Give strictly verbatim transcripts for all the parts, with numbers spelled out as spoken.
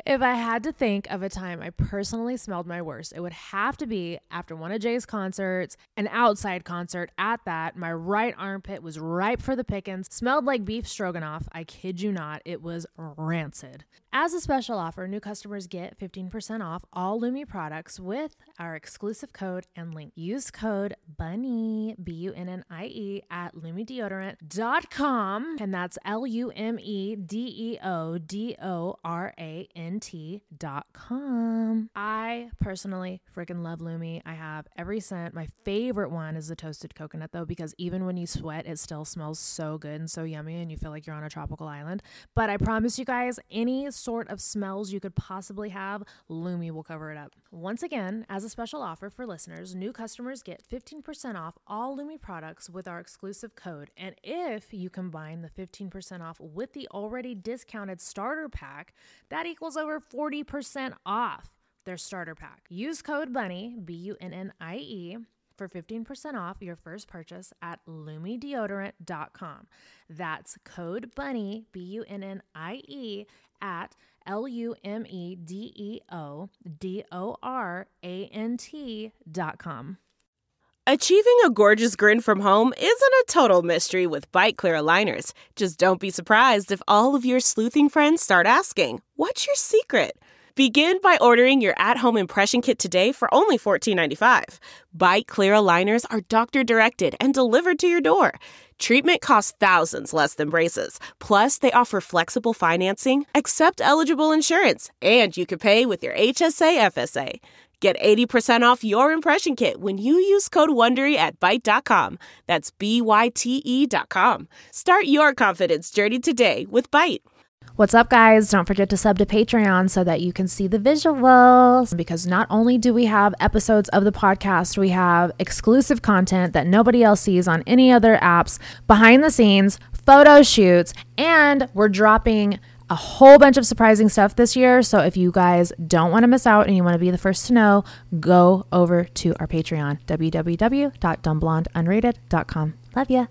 If I had to think of a time I personally smelled my worst, it would have to be after one of Jay's concerts, an outside concert at that. My right armpit was ripe for the pickings, smelled like beef stroganoff. I kid you not, it was rancid. As a special offer, new customers get fifteen percent off all Lumi products with our exclusive code and link. Use code BUNNIE, B U N N I E, at lumi deodorant dot com, and that's L U M E D E O D O R A N T dot com. I personally freaking love Lumi. I have every scent. My favorite one is the toasted coconut, though, because even when you sweat, it still smells so good and so yummy, and you feel like you're on a tropical island. But I promise you guys, any sort of smells you could possibly have, Lumi will cover it up. Once again, as a special offer for listeners, new customers get fifteen percent off all Lumi products with our exclusive code. And if you combine the fifteen percent off with the already discounted starter pack, that equals over forty percent off their starter pack. Use code BUNNIE, B U N N I E, for fifteen percent off your first purchase at lumi deodorant dot com. That's code BUNNIE, B U N N I E, at L U M E D E O D O R A N T dot com. Achieving a gorgeous grin from home isn't a total mystery with Bite Clear aligners. Just don't be surprised if all of your sleuthing friends start asking, "What's your secret?" Begin by ordering your at-home impression kit today for only fourteen ninety-five. Bite Clear aligners are doctor-directed and delivered to your door. Treatment costs thousands less than braces. Plus, they offer flexible financing, accept eligible insurance, and you can pay with your H S A F S A. Get eighty percent off your impression kit when you use code WONDERY at byte dot com. That's B Y T E dot com. Start your confidence journey today with Byte. What's up, guys? Don't forget to sub to Patreon so that you can see the visuals, because not only do we have episodes of the podcast, we have exclusive content that nobody else sees on any other apps, behind the scenes, photo shoots, and we're dropping a whole bunch of surprising stuff this year. So if you guys don't want to miss out and you want to be the first to know, go over to our Patreon, w w w dot dumb blonde unrated dot com. Love ya.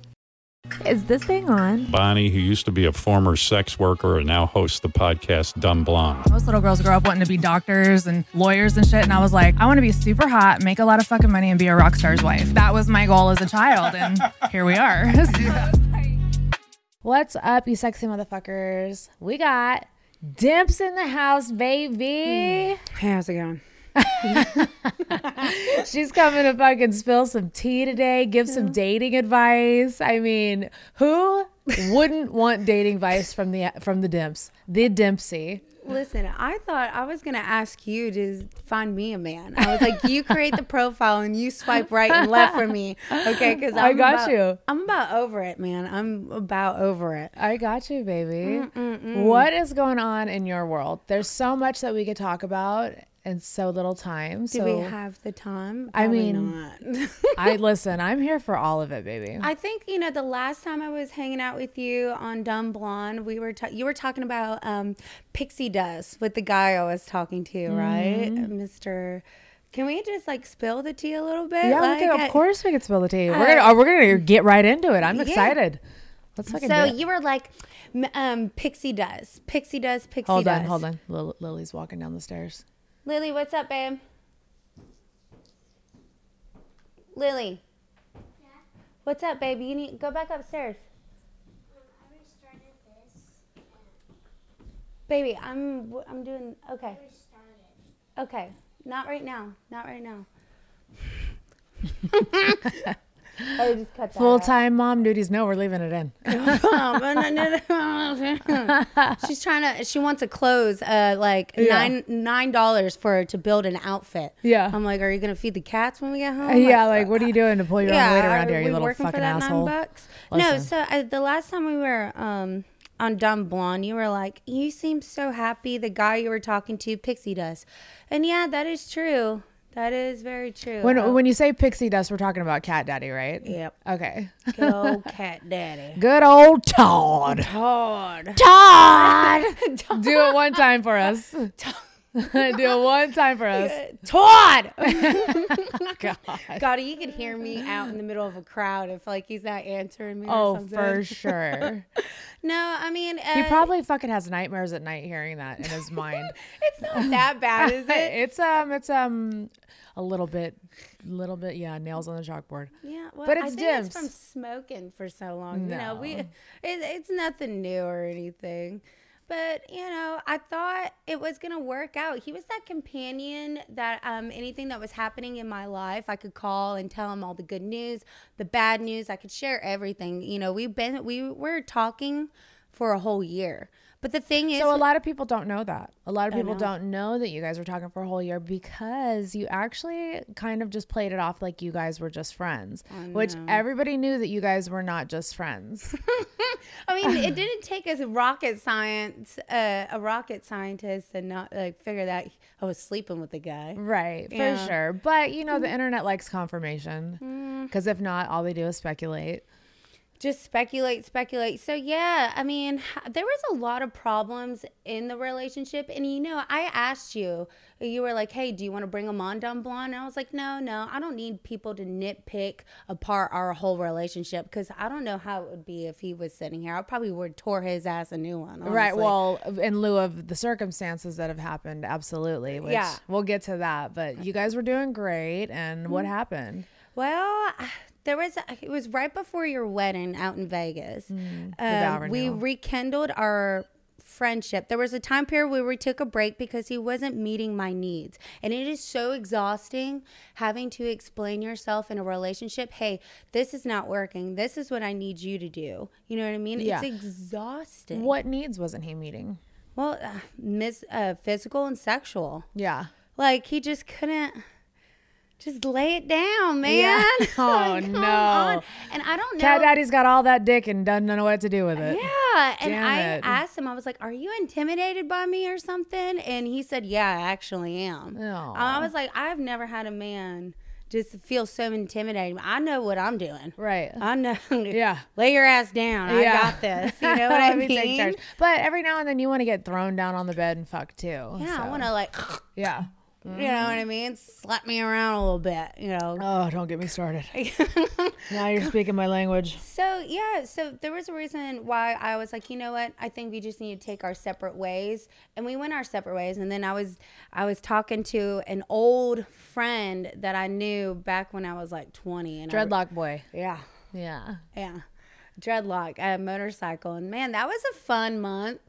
Is this thing on? Bonnie, who used to be a former sex worker and now hosts the podcast Dumb Blonde. Most little girls grow up wanting to be doctors and lawyers and shit. And I was like, I want to be super hot, make a lot of fucking money, and be a rock star's wife. That was my goal as a child. And here we are. What's up, you sexy motherfuckers? We got Dimps in the house, baby. Hey, how's it going? She's coming to fucking spill some tea today, give some dating advice. I mean, who wouldn't want dating advice from the from the Dimps? The Dimpsy. Listen, I thought I was gonna ask you to find me a man. I was like, you create the profile and you swipe right and left for me, okay? Because I got about, you. I'm about over it, man. I'm about over it. I got you, baby. Mm-mm-mm. What is going on in your world? There's so much that we could talk about in so little time. Do so we have the time? I Probably mean, not. I listen. I'm here for all of it, baby. I think, you know, the last time I was hanging out with you on Dumb Blonde, we were ta- you were talking about um, pixie dust with the guy I was talking to, right, Mm-hmm. Mister Can we just like spill the tea a little bit? Yeah, like, we can, I- of course we can spill the tea. Uh, we're gonna oh, we're gonna get right into it. I'm yeah. excited. Let's fucking So do it. you were like, m- um, pixie dust, pixie dust, pixie Hold dust. on, hold on. Lil- Lily's walking down the stairs. Lily, what's up, babe? Lily. Yeah. What's up, baby? You need go back upstairs. Um, I restarted this. Baby, I'm I'm doing okay. I restarted. Okay. Not right now. Not right now. I just cut that Full time mom duties. No, we're leaving it in. out. She's trying to. She wants to close. Uh, like Yeah. nine nine dollars for to build an outfit. Yeah. I'm like, are you gonna feed the cats when we get home? Yeah, like what are you doing to pull your own weight around are here, you we little working fucking for that asshole? Nine bucks? No, Listen. so uh, the last time we were um on Dumb Blonde, you were like, you seem so happy. The guy you were talking to, pixie dust, and yeah, that is true. That is very true. When Oh, when you say pixie dust, we're talking about Cat Daddy, right? Yep. Okay. Good old cat daddy. Good old Todd. Todd. Todd. Do it one time for us. Do it one time for us. Todd. God. God, you could hear me out in the middle of a crowd if like he's not answering me. Oh, or something. for sure. No, I mean, uh, He probably fucking has nightmares at night hearing that in his mind. it's not that bad, is it? It's um, it's um, a little bit, little bit, yeah, nails on the chalkboard. Yeah, well, But I it's think it's Dimps. from smoking for so long. You know, we No. it, it's nothing new or anything. But, you know, I thought it was going to work out. He was that companion that um, anything that was happening in my life, I could call and tell him all the good news, the bad news. I could share everything. You know, we've been, we were talking for a whole year. But the thing is, So a lot of people don't know that. A lot of I people know. don't know that you guys were talking for a whole year because you actually kind of just played it off like you guys were just friends, which everybody knew that you guys were not just friends. I mean, it didn't take us rocket science, uh, a rocket scientist, and not like figure that I was sleeping with the guy. Right, for Yeah. sure. But, you know, the internet likes confirmation because if not, all they do is speculate. Just speculate, speculate. So yeah, I mean, there was a lot of problems in the relationship, and you know, I asked you, you were like, "Hey, do you want to bring them on, Dumb Blonde?" And I was like, "No, no, I don't need people to nitpick apart our whole relationship because I don't know how it would be if he was sitting here. I probably would tore his ass a new one." Right. honestly. Well, in lieu of the circumstances that have happened, absolutely. Which Yeah. we'll get to that. But you guys were doing great. And what Mm-hmm. happened? Well, there was it was right before your wedding out in Vegas. vow Um, we renewal. rekindled our friendship. There was a time period where we took a break because he wasn't meeting my needs. And it is so exhausting having to explain yourself in a relationship. Hey, this is not working. This is what I need you to do. You know what I mean? Yeah. It's exhausting. What needs wasn't he meeting? Well, uh, mis- uh, physical and sexual. Yeah. Like he just couldn't just lay it down, man. Yeah. Oh, Like, come no. on. And I don't know. Cat Daddy's got all that dick and doesn't know what to do with it. Yeah. And Damn I it. asked him, I was like, "Are you intimidated by me or something?" And he said, "Yeah, I actually am." Aw. I was like, I've never had a man just feel so intimidated. I know what I'm doing. Right. I know. Yeah. Lay your ass down. I Yeah. got this. You know what I Let me take mean? charge. But every now and then you want to get thrown down on the bed and fuck too. Yeah, I so. want to like, Yeah. you know what I mean? Slap me around a little bit, you know. Oh, don't get me started. Now you're speaking my language. So yeah, so there was a reason why I was like, you know what? I think we just need to take our separate ways, and we went our separate ways. And then I was, I was talking to an old friend that I knew back when I was like twenty. And I- Dreadlock boy. yeah, Yeah. yeah, dreadlock, a motorcycle, and man, that was a fun month.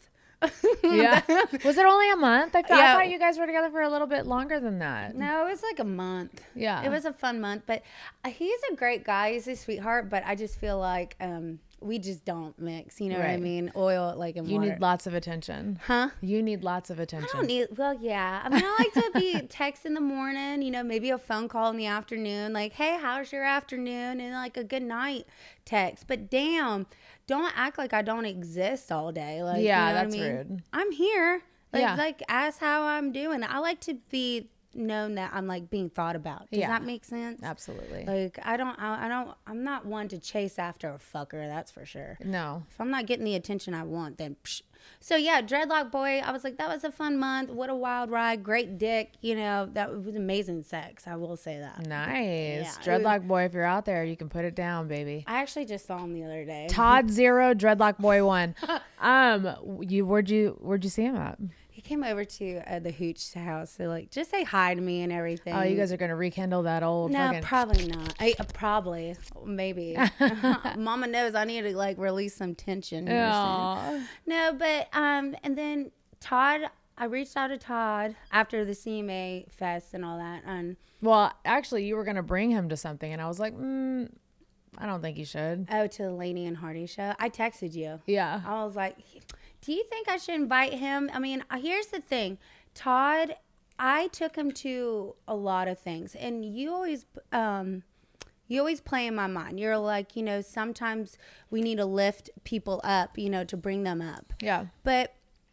Yeah. Was it only a month? I, thought I Yeah. thought you guys were together for a little bit longer than that. No, it was like a month. Yeah. It was a fun month, but uh, he's a great guy. He's a sweetheart, but I just feel like um, we just don't mix. You know what I Right. mean? Oil like in You water. need lots of attention. Huh? You need lots of I attention. don't need. Well, yeah. I mean, I like to be text in the morning. You know, maybe a phone call in the afternoon. Like, hey, how's your afternoon? And like a good night text. But damn, don't act like I don't exist all day. Like, Yeah, you know that's what I mean? rude. I'm here. Like, Yeah. like ask how I'm doing. I like to be known that I'm like being thought about. Does Yeah. that make sense? Absolutely. Like, I don't. I, I don't. I'm not one to chase after a fucker. That's for sure. no. If I'm not getting the attention I want, then psh. So yeah, dreadlock boy. I was like, that was a fun month. What a wild ride. Great dick. You know, that was amazing sex. I will say that. Nice. Yeah, it was- Dreadlock boy, if you're out there, you can put it down, baby. I actually just saw him the other day. Todd zero, Dreadlock boy one. Um, you where'd you where'd you see him at? He came over to uh, the Hooch house to like just say hi to me and everything. Oh, you guys are gonna rekindle that old No, fucking. probably not. I, uh, probably, maybe. Mama knows I need to like release some tension here soon. Aw. No, but um, and then Todd, I reached out to Todd after the C M A fest and all that, and Well, actually, you were gonna bring him to something, and I was like, mm, I don't think you should. oh, to the Laney and Hardy show. I texted you. Yeah. I was like, do you think I should invite him? I mean, uh, here's the thing, Todd. I took him to a lot of things, and you always, um, you always play in my mind. You're like, you know, sometimes we need to lift people up, you know, to bring them up. Yeah. But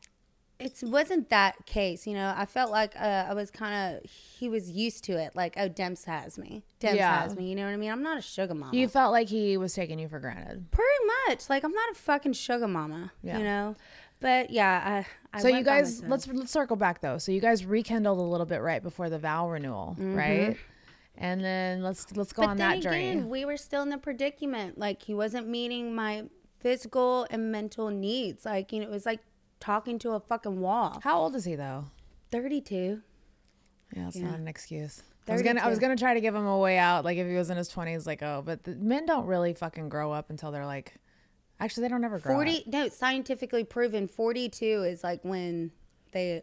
it wasn't that case, you know. I felt like uh, I was kind of, he was used to it. Like, oh, Demps has me. Demps Yeah. has me. You know what I mean? I'm not a sugar mama. You felt like he was taking you for granted. Pretty much. Like, I'm not a fucking sugar mama, Yeah. you know. But yeah, I So you went by guys, myself. let's let's circle back though. So you guys rekindled a little bit right before the vow renewal, right? And then let's let's go but on then that journey. again, we were still in the predicament. Like, he wasn't meeting my physical and mental needs. Like, you know, it was like talking to a fucking wall. How old is he though? thirty-two. Yeah, it's Yeah. not an excuse. I was gonna I was thirty-two. gonna try to give him a way out, like if he was in his twenties, like oh, but the, men don't really fucking grow up until they're like, actually they don't ever grow forty. up. No, scientifically proven. forty-two is like when they.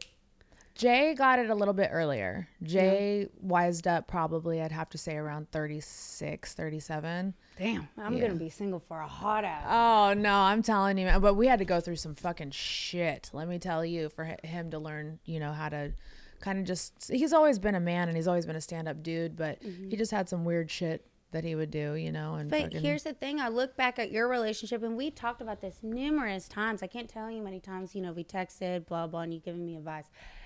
Jay got it a little bit earlier. Jay wised up probably, I'd have to say around thirty-six, thirty-seven. Damn, I'm Yeah. gonna be single for a hot ass. Oh no, I'm telling you, man. But we had to go through some fucking shit. Let me tell you, for hi- him to learn, you know, how to kind of just. He's always been a man, and he's always been a stand-up dude. But he just had some weird shit that he would do, you know. And But fucking, here's the thing: I look back at your relationship, and we talked about this numerous times. I can't tell you many times. You know, we texted, blah blah, and you giving me advice.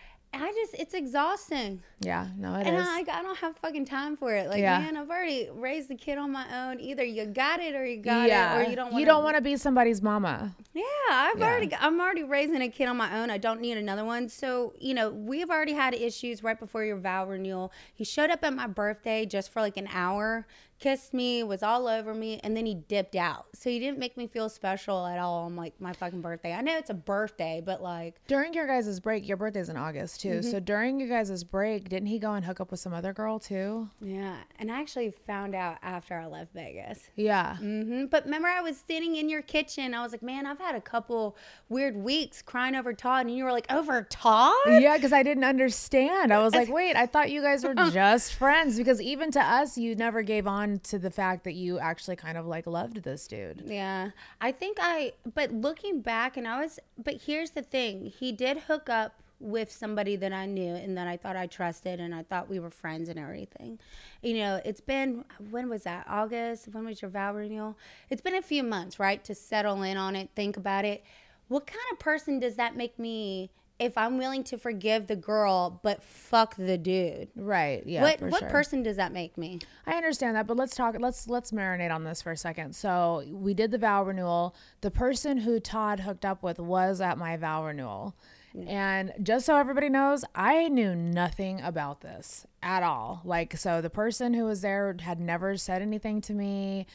I just, it's exhausting. yeah, no, it And is. I, I don't have fucking time for it. Like, Yeah. man, I've already raised the kid on my own. Either you got it or you got yeah, it, or you don't. Wanna, you don't want to be somebody's mama. Yeah, I've Yeah. already. I'm already raising a kid on my own. I don't need another one. So, you know, we've already had issues right before your vow renewal. He showed up at my birthday just for like an hour, kissed me, was all over me, and then he dipped out. So he didn't make me feel special at all on like my fucking birthday. I know it's a birthday, but like. During your guys' break, your birthday's in August too. Mm-hmm. So during your guys' break, didn't he go and hook up with some other girl too? Yeah, and I actually found out after I left Vegas. Yeah. hmm But remember, I was sitting in your kitchen. I was like, man, I've had a couple weird weeks crying over Todd. And you were like, over Todd? Yeah, because I didn't understand. I was like, wait, I thought you guys were just friends. Because even to us, you never gave on to the fact that you actually kind of like loved this dude. Yeah, I think I, but looking back, and I was, but here's the thing. He did hook up with somebody that I knew and that I thought I trusted, and I thought we were friends and everything. You know, it's been, when was that? August? When was your vow renewal? It's been a few months, right? To settle in on it, think about it. What kind of person does that make me if I'm willing to forgive the girl, but fuck the dude? Right. Yeah. what for what sure. person does that make me? I understand that, but let's talk. Let's let's marinate on this for a second. So we did the vow renewal. The person who Todd hooked up with was at my vow renewal. And just so everybody knows, I knew nothing about this at all. Like, so the person who was there had never said anything to me.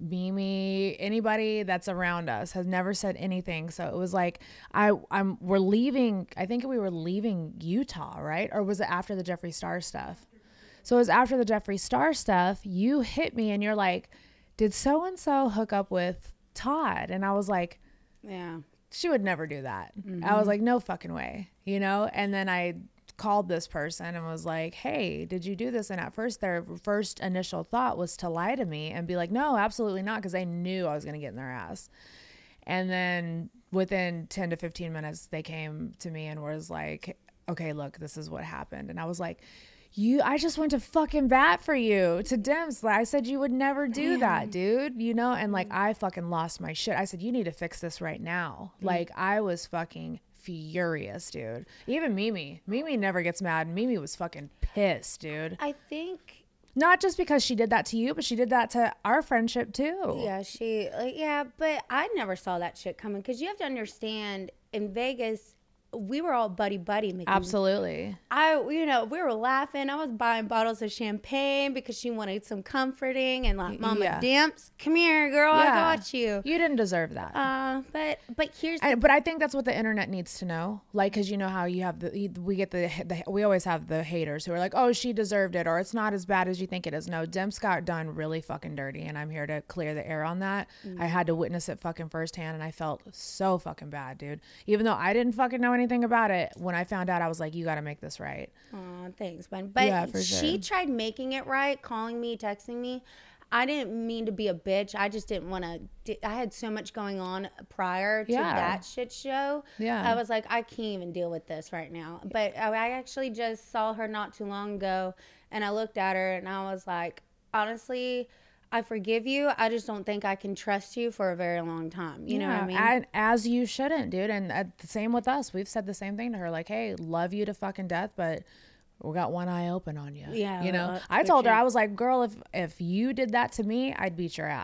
Mimi, anybody that's around us has never said anything. So it was like, I, I'm, we're leaving. I think we were leaving Utah, right? Or was it after the Jeffree Star stuff? So it was after the Jeffree Star stuff. You hit me and you're like, did so and so hook up with Todd? And I was like, Yeah. she would never do that. Mm-hmm. I was like, no fucking way, you know? And then I called this person and was like, hey, did you do this? And at first, their first initial thought was to lie to me and be like, no, absolutely not. Because they knew I was going to get in their ass. And then within ten to fifteen minutes, they came to me and was like, okay, look, this is what happened. And I was like, you, I just went to fucking bat for you, to Dims. I said you would never do that, dude, you know? And like, I fucking lost my shit. I said, you need to fix this right now. Like, I was fucking furious, dude. Even Mimi. Mimi never gets mad. Mimi was fucking pissed, dude. I think Not just because she did that to you, but she did that to our friendship too. Yeah, she, like, yeah, but I never saw that shit coming because you have to understand in Vegas, we were all buddy buddy. Making, Absolutely. I, you know, we were laughing. I was buying bottles of champagne because she wanted some comforting and like, Mama Yeah. Dimps, come here, girl, I Yeah. got you. You didn't deserve that. Uh, but but here's the I, but I think that's what the internet needs to know. Like, because you know how you have the, we get the, the, we always have the haters who are like, oh, she deserved it, or it's not as bad as you think it is. No, Dimps got done really fucking dirty, and I'm here to clear the air on that. I had to witness it fucking firsthand, and I felt so fucking bad, dude. Even though I didn't fucking know anything about it, when I found out, I was like, you got to make this right. Aw, thanks, man. But Yeah, for she sure. tried making it right, calling me, texting me. I didn't mean to be a bitch. I just didn't want to. I had so much going on prior to Yeah. that shit show. Yeah. I was like, I can't even deal with this right now. But I I actually just saw her not too long ago, and I looked at her and I was like, honestly, I forgive you. I just don't think I can trust you for a very long time. You know what I mean? And as you shouldn't, dude. And uh, the same with us. We've said the same thing to her. Like, hey, love you to fucking death, but we got one eye open on you. Yeah, You know, uh, I for told her, sure. I was like, girl, if, if you did that to me, I'd beat your ass.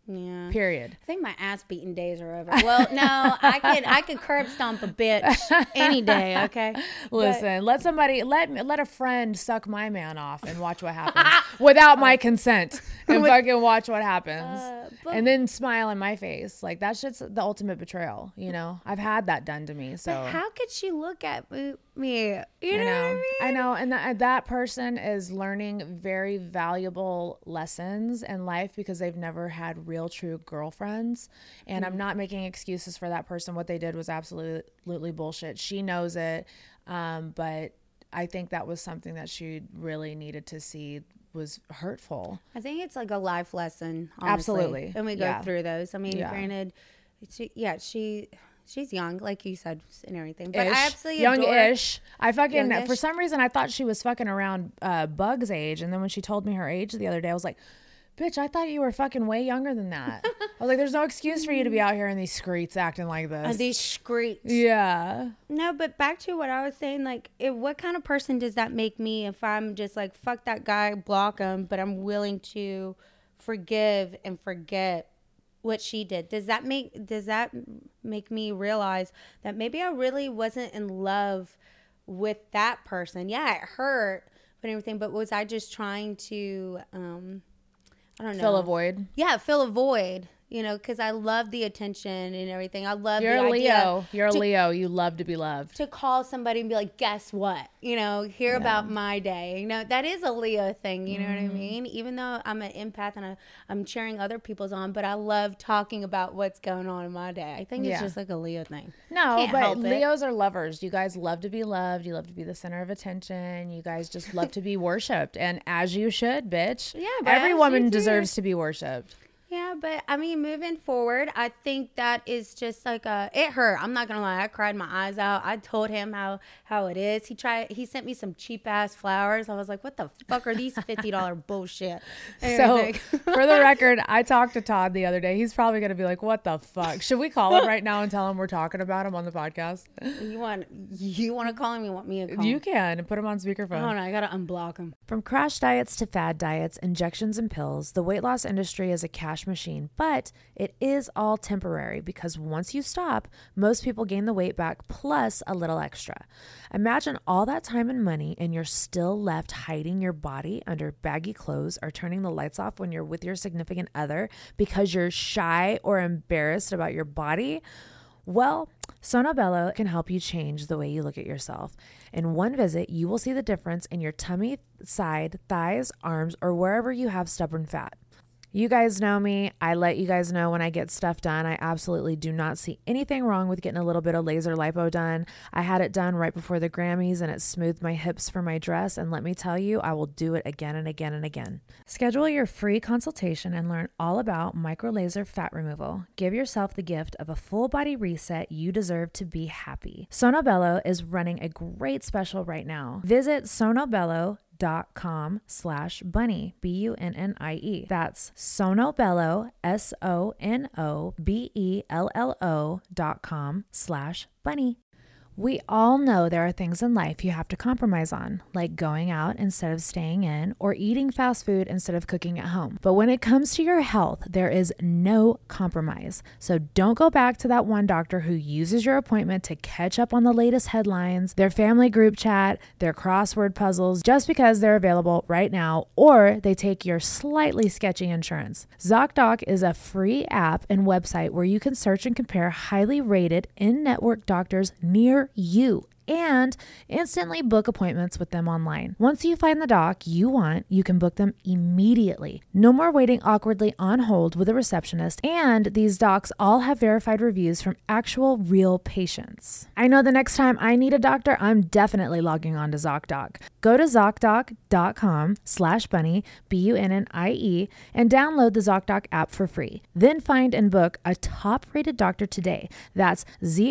Yeah. Period. I think my ass beating days are over. Well, no, I could I could curb stomp a bitch any day. Okay. Listen, let somebody let me let a friend suck my man off and watch what happens without my consent, and fucking watch what happens, Uh, but- and then smile in my face. Like that shit's the ultimate betrayal. You know, I've had that done to me. So How could she look at me? You I know, know, what I mean? I know, and that that person is learning very valuable lessons in life because they've never had real, true girlfriends. And I'm not making excuses for that person. What they did was absolutely bullshit. She knows it, um, but I think that was something that she really needed to see was hurtful. I think it's like a life lesson. Honestly. Absolutely. And we go Yeah. through those. I mean, Yeah. granted, she, yeah, she. She's young, like you said, and everything. But Ish. I absolutely adore- young-ish. I fucking Youngish. for some reason I thought she was fucking around uh, Bug's age, and then when she told me her age the other day, I was like, "Bitch, I thought you were fucking way younger than that." I was like, "There's no excuse for you to be out here in these streets acting like this." Uh, these screets. Yeah. No, but back to what I was saying, like, if, what kind of person does that make me if I'm just like, fuck that guy, block him, but I'm willing to forgive and forget what she did? Does that make does that make me realize that maybe I really wasn't in love with that person? Yeah, it hurt, but everything. But was I just trying to, um, I don't know, Fill a void. Yeah, fill a void. You know, because I love the attention and everything. I love You're the a idea Leo. You're a to- Leo. You love to be loved. to call somebody and be like, guess what? You know, hear about my day. You know, that is a Leo thing. You know Mm-hmm. what I mean? Even though I'm an empath and I, I'm cheering other people's on, but I love talking about what's going on in my day. I think it's Yeah. just like a Leo thing. No, Can't but help it. Leos are lovers. You guys love to be loved. You love to be the center of attention. You guys just love to be worshipped. And as you should, bitch. Yeah, but Every as you woman do. deserves to be worshipped. Yeah, but I mean, moving forward, I think that is just like a. It hurt. I'm not gonna lie. I cried my eyes out. I told him how how it is. He tried. He sent me some cheap ass flowers. I was like, what the fuck are these fifty dollar bullshit? And So, everything. for the record, I talked to Todd the other day. He's probably going to be like, what the fuck? Should we call him right now and tell him we're talking about him on the podcast? you want you want to call him? You want me to call You him? can. Put him on speakerphone. Oh no, I gotta unblock him. From crash diets to fad diets, injections and pills, the weight loss industry is a cash machine, but it is all temporary because once you stop, most people gain the weight back plus a little extra. Imagine all that time and money and you're still left hiding your body under baggy clothes or turning the lights off when you're with your significant other because you're shy or embarrassed about your body. Well, Sono Bello can help you change the way you look at yourself. In one visit, you will see the difference in your tummy, side, thighs, arms, or wherever you have stubborn fat. You guys know me. I let you guys know when I get stuff done. I absolutely do not see anything wrong with getting a little bit of laser lipo done. I had it done right before the Grammys and it smoothed my hips for my dress. And let me tell you, I will do it again and again and again. Schedule your free consultation and learn all about micro laser fat removal. Give yourself the gift of a full body reset. You deserve to be happy. Sono Bello is running a great special right now. Visit sonobello.com dot com slash bunny, B U N N I E. That's Sonobello, S O N O B E L L O dot com slash bunny. We all know there are things in life you have to compromise on, like going out instead of staying in or eating fast food instead of cooking at home. But when it comes to your health, there is no compromise. So don't go back to that one doctor who uses your appointment to catch up on the latest headlines, their family group chat, their crossword puzzles, just because they're available right now, or they take your slightly sketchy insurance. ZocDoc is a free app and website where you can search and compare highly rated in-network doctors near you and instantly book appointments with them online. Once you find the doc you want, you can book them immediately. No more waiting awkwardly on hold with a receptionist, and these docs all have verified reviews from actual real patients. I know the next time I need a doctor, I'm definitely logging on to ZocDoc. Go to ZocDoc.com slash bunny, B U N N I E, and download the ZocDoc app for free. Then find and book a top-rated doctor today. That's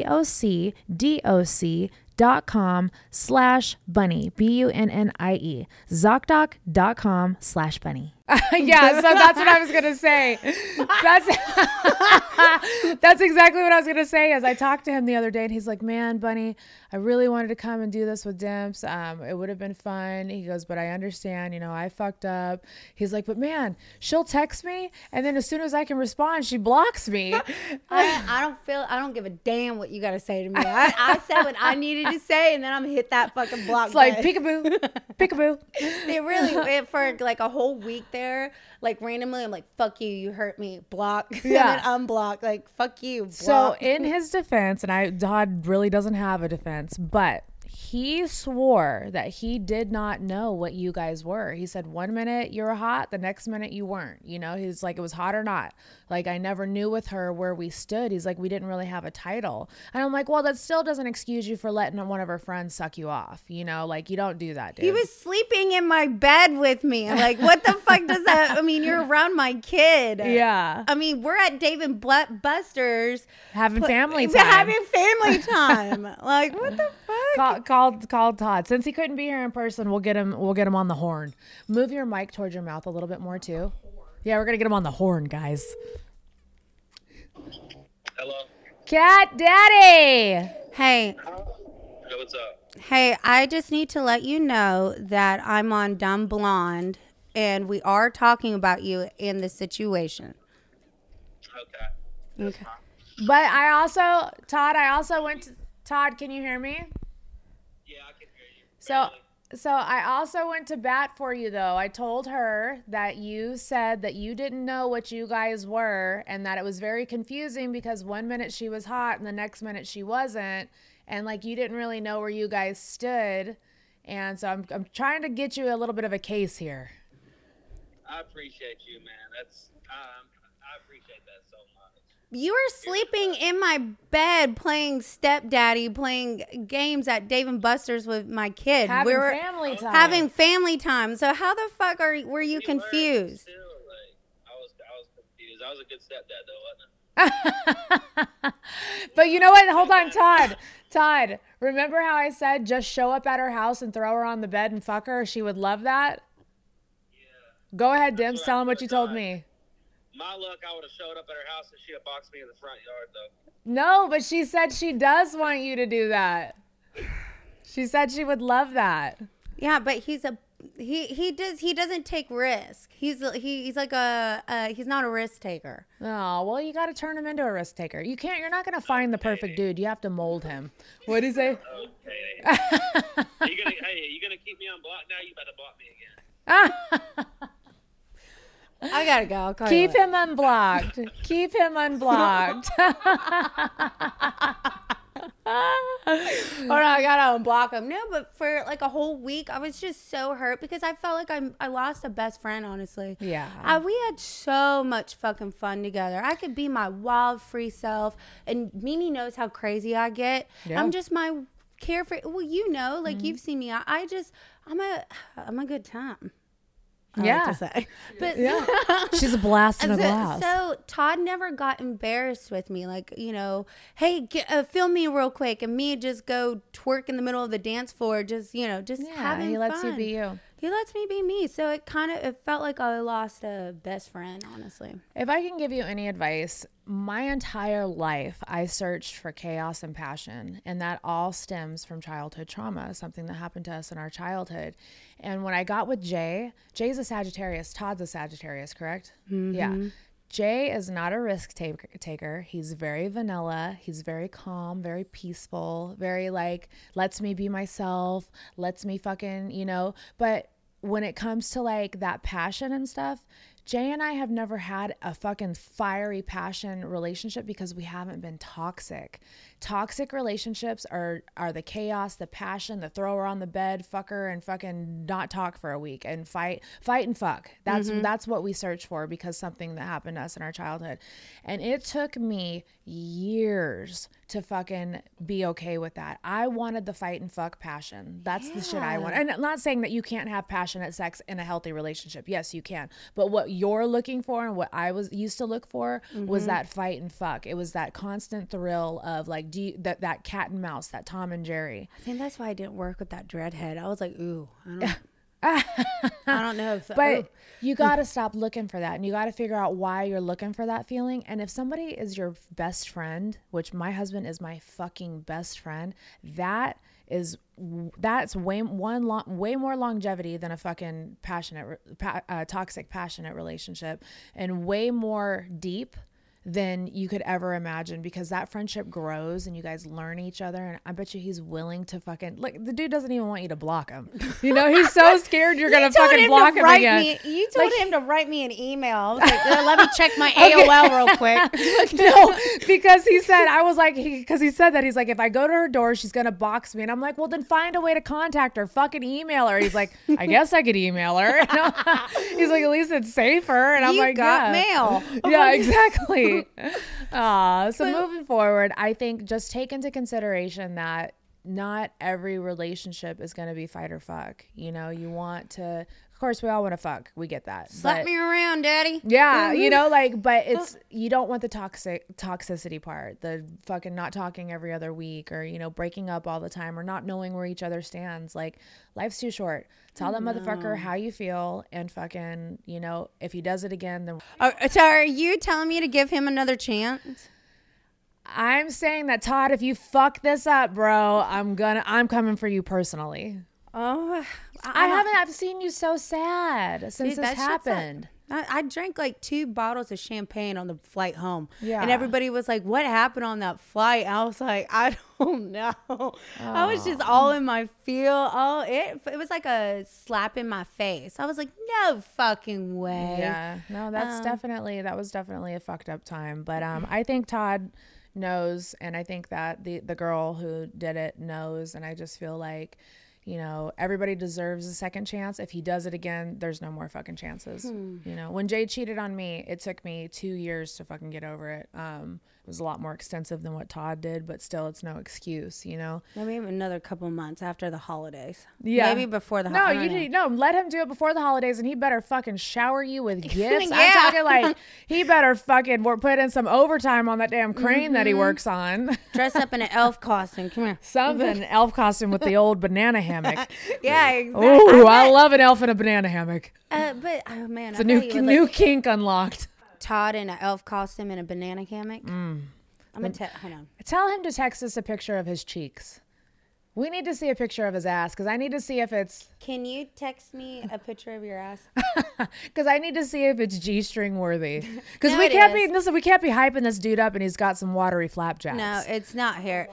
Z-O-C-D-O-C dot com slash bunny, B U N N I E, ZocDoc.com slash bunny. Yeah, so that's what I was gonna say. That's that's exactly what I was gonna say. As I talked to him the other day, and he's like, "Man, Bunny, I really wanted to come and do this with Dimps. Um, it would have been fun." He goes, "But I understand, you know, I fucked up." He's like, "But man, she'll text me, and then as soon as I can respond, she blocks me." I, I don't feel, I don't give a damn what you got to say to me. I, I said what I needed to say, and then I'm gonna hit that fucking block. It's like button. peekaboo, peekaboo. They really went for like a whole week there, like randomly. I'm like, "Fuck you, you hurt me." Block, Yeah. and then unblock. Like, "Fuck you." Block. So in his defense, and I Todd really doesn't have a defense, but he swore that he did not know what you guys were. He said one minute you were hot, the next minute you weren't. You know, he's like, it was hot or not. Like, I never knew with her where we stood. He's like, we didn't really have a title. And I'm like, well, that still doesn't excuse you for letting one of her friends suck you off. You know, like, you don't do that, dude. He was sleeping in my bed with me. I'm like, what the fuck does that? I mean, you're around my kid. Yeah. I mean, we're at Dave and Bl- Buster's Having pl- family time. Having family time. Like, what the fuck? Call, called called Todd. Since he couldn't be here in person, we'll get him we'll get him on the horn. Move your mic towards your mouth a little bit more too. Yeah, we're gonna get him on the horn, guys. Hello. Cat Daddy. Hey, Hey, what's up? hey, I just need to let you know that I'm on Dumb Blonde, and we are talking about you in this situation. Okay. Okay. But I also Todd, I also went to Todd, can you hear me? Yeah, I can hear you. So so I also went to bat for you though. I told her that you said that you didn't know what you guys were and that it was very confusing because one minute she was hot and the next minute she wasn't, and like you didn't really know where you guys stood. And so I'm I'm trying to get you a little bit of a case here. I appreciate you, man. That's um, I appreciate that so much. You were sleeping in my bed playing stepdaddy, playing games at Dave and Buster's with my kid. Having we were family time. having family time. So how the fuck are were you You confused? Still, like, I was, I was confused. I was a good stepdad, though, wasn't I? But you know what? Hold on, Todd. Todd, remember how I said just show up at her house and throw her on the bed and fuck her? She would love that. Yeah. Go ahead, Dims. what Tell I him what you could've told done. me. My luck, I would have showed up at her house and she'd have boxed me in the front yard, though. No, but she said she does want you to do that. She said she would love that. Yeah, but he's a he he does he doesn't take risk. He's he, he's like a uh, he's not a risk taker. Oh, well, you got to turn him into a risk taker. You can't, you're not going to find the perfect dude. You have to mold him. What do you say? Okay. Are you gonna, hey, are you gonna keep me on block now? You better block me again. I gotta go. I'll call you Keep later. him unblocked. Keep him unblocked. Hold on, I gotta unblock him. No, but for like a whole week, I was just so hurt because I felt like I I lost a best friend. Honestly, Yeah. I, we had so much fucking fun together. I could be my wild, free self, and Mimi knows how crazy I get. Yeah. I'm just my carefree. Well, you know, like you've seen me. I, I just I'm a I'm a good time. I Yeah. like to say. But Yeah. She's a blast in a so, glass. so Todd never got embarrassed with me, like, you know, hey, get, uh, film me real quick, and me just go twerk in the middle of the dance floor, just you know, just yeah, having he lets fun. you be you. He lets me be me. So it kind of it felt like I lost a best friend, honestly. If I can give you any advice, my entire life I searched for chaos and passion, and that all stems from childhood trauma, something that happened to us in our childhood. And when I got with Jay, Jay's a Sagittarius, Todd's a Sagittarius, correct? Yeah. Jay is not a risk taker. taker. He's very vanilla. He's very calm, very peaceful, very like, lets me be myself, lets me fucking, you know. But when it comes to like that passion and stuff, Jay and I have never had a fucking fiery passion relationship because we haven't been toxic. Toxic relationships are are the chaos, the passion, the throw her on the bed, fuck her, and fucking not talk for a week and fight, fight and fuck. That's that's what we search for because something that happened to us in our childhood. And it took me years to fucking be okay with that. I wanted the fight and fuck passion. That's the shit I want. And I'm not saying that you can't have passionate sex in a healthy relationship. Yes, you can. But what you're looking for and what I was used to look for was that fight and fuck. It was that constant thrill of like, do you, that, that cat and mouse, that Tom and Jerry. I think that's why I didn't work with that dreadhead. I was like, ooh, I don't I don't know if, but ooh. you got to stop looking for that, and you got to figure out why you're looking for that feeling. And if somebody is your best friend, which my husband is my fucking best friend, that is that's way one long, way more longevity than a fucking passionate, uh, toxic, passionate relationship, and way more deep than you could ever imagine, because that friendship grows and you guys learn each other. And I bet you he's willing to fucking, like, the dude doesn't even want you to block him. You know, he's so scared you're going to fucking him block to him write again. Me, you told Like- him to write me an email. I was like, "Uh, let me check my A O L real quick. No, because he said, I was like, because he, he said that, he's like, if I go to her door, she's going to box me. And I'm like, well, then find a way to contact her. Fucking email her. He's like, I guess I could email her. He's like, at least it's safer. And I'm You like, got yeah. mail. Yeah, exactly. Uh, so moving forward, I think just take into consideration that not every relationship is going to be fight or fuck. You know, you want to, of course, we all want to fuck. We get that. Slap But- me around, daddy. yeah, you know, like, but it's, you don't want the toxic toxicity part, the fucking not talking every other week, or, you know, breaking up all the time, or not knowing where each other stands. Like, life's too short. Tell that motherfucker how you feel, and fucking, you know, if he does it again, then Oh, so are you telling me to give him another chance? I'm saying that, Todd, if you fuck this up, bro, I'm gonna, I'm coming for you personally. Oh, I, haven't, I've seen you so sad since Dude, this that shit's not- happened. I, I drank like two bottles of champagne on the flight home. Yeah. And everybody was like, what happened on that flight? I was like, I don't know. I was just all in my feel. Oh, it, it was like a slap in my face. I was like, no fucking way. Yeah, no, that's Um, definitely, that was definitely a fucked up time. But um, I think Todd knows, and I think that the the girl who did it knows, and I just feel like, you know, everybody deserves a second chance. If he does it again, there's no more fucking chances. Hmm. You know, when Jay cheated on me, it took me two years to fucking get over it. Um, it was a lot more extensive than what Todd did, but still, it's no excuse, you know? Maybe another couple months after the holidays. Yeah. Maybe before the No, holidays. you need, no, let him do it before the holidays, and he better fucking shower you with gifts. I'm Yeah. talking like, he better fucking work, put in some overtime on that damn crane that he works on. Dress up in an elf costume. Come here. Something, elf costume with the old banana hammock. Yeah, exactly. Oh, I love an elf in a banana hammock. Uh, but, oh man. It's a new new kink unlocked. Todd in an elf costume and a banana hammock. Mm. I'm going to tell, hold on. Tell him to text us a picture of his cheeks. We need to see a picture of his ass, because I need to see if it's, Can you text me a picture of your ass? because I need to see if it's G-string worthy. Because No, we it can't is. be, listen, we can't be hyping this dude up and he's got some watery flapjacks. No, it's not hair.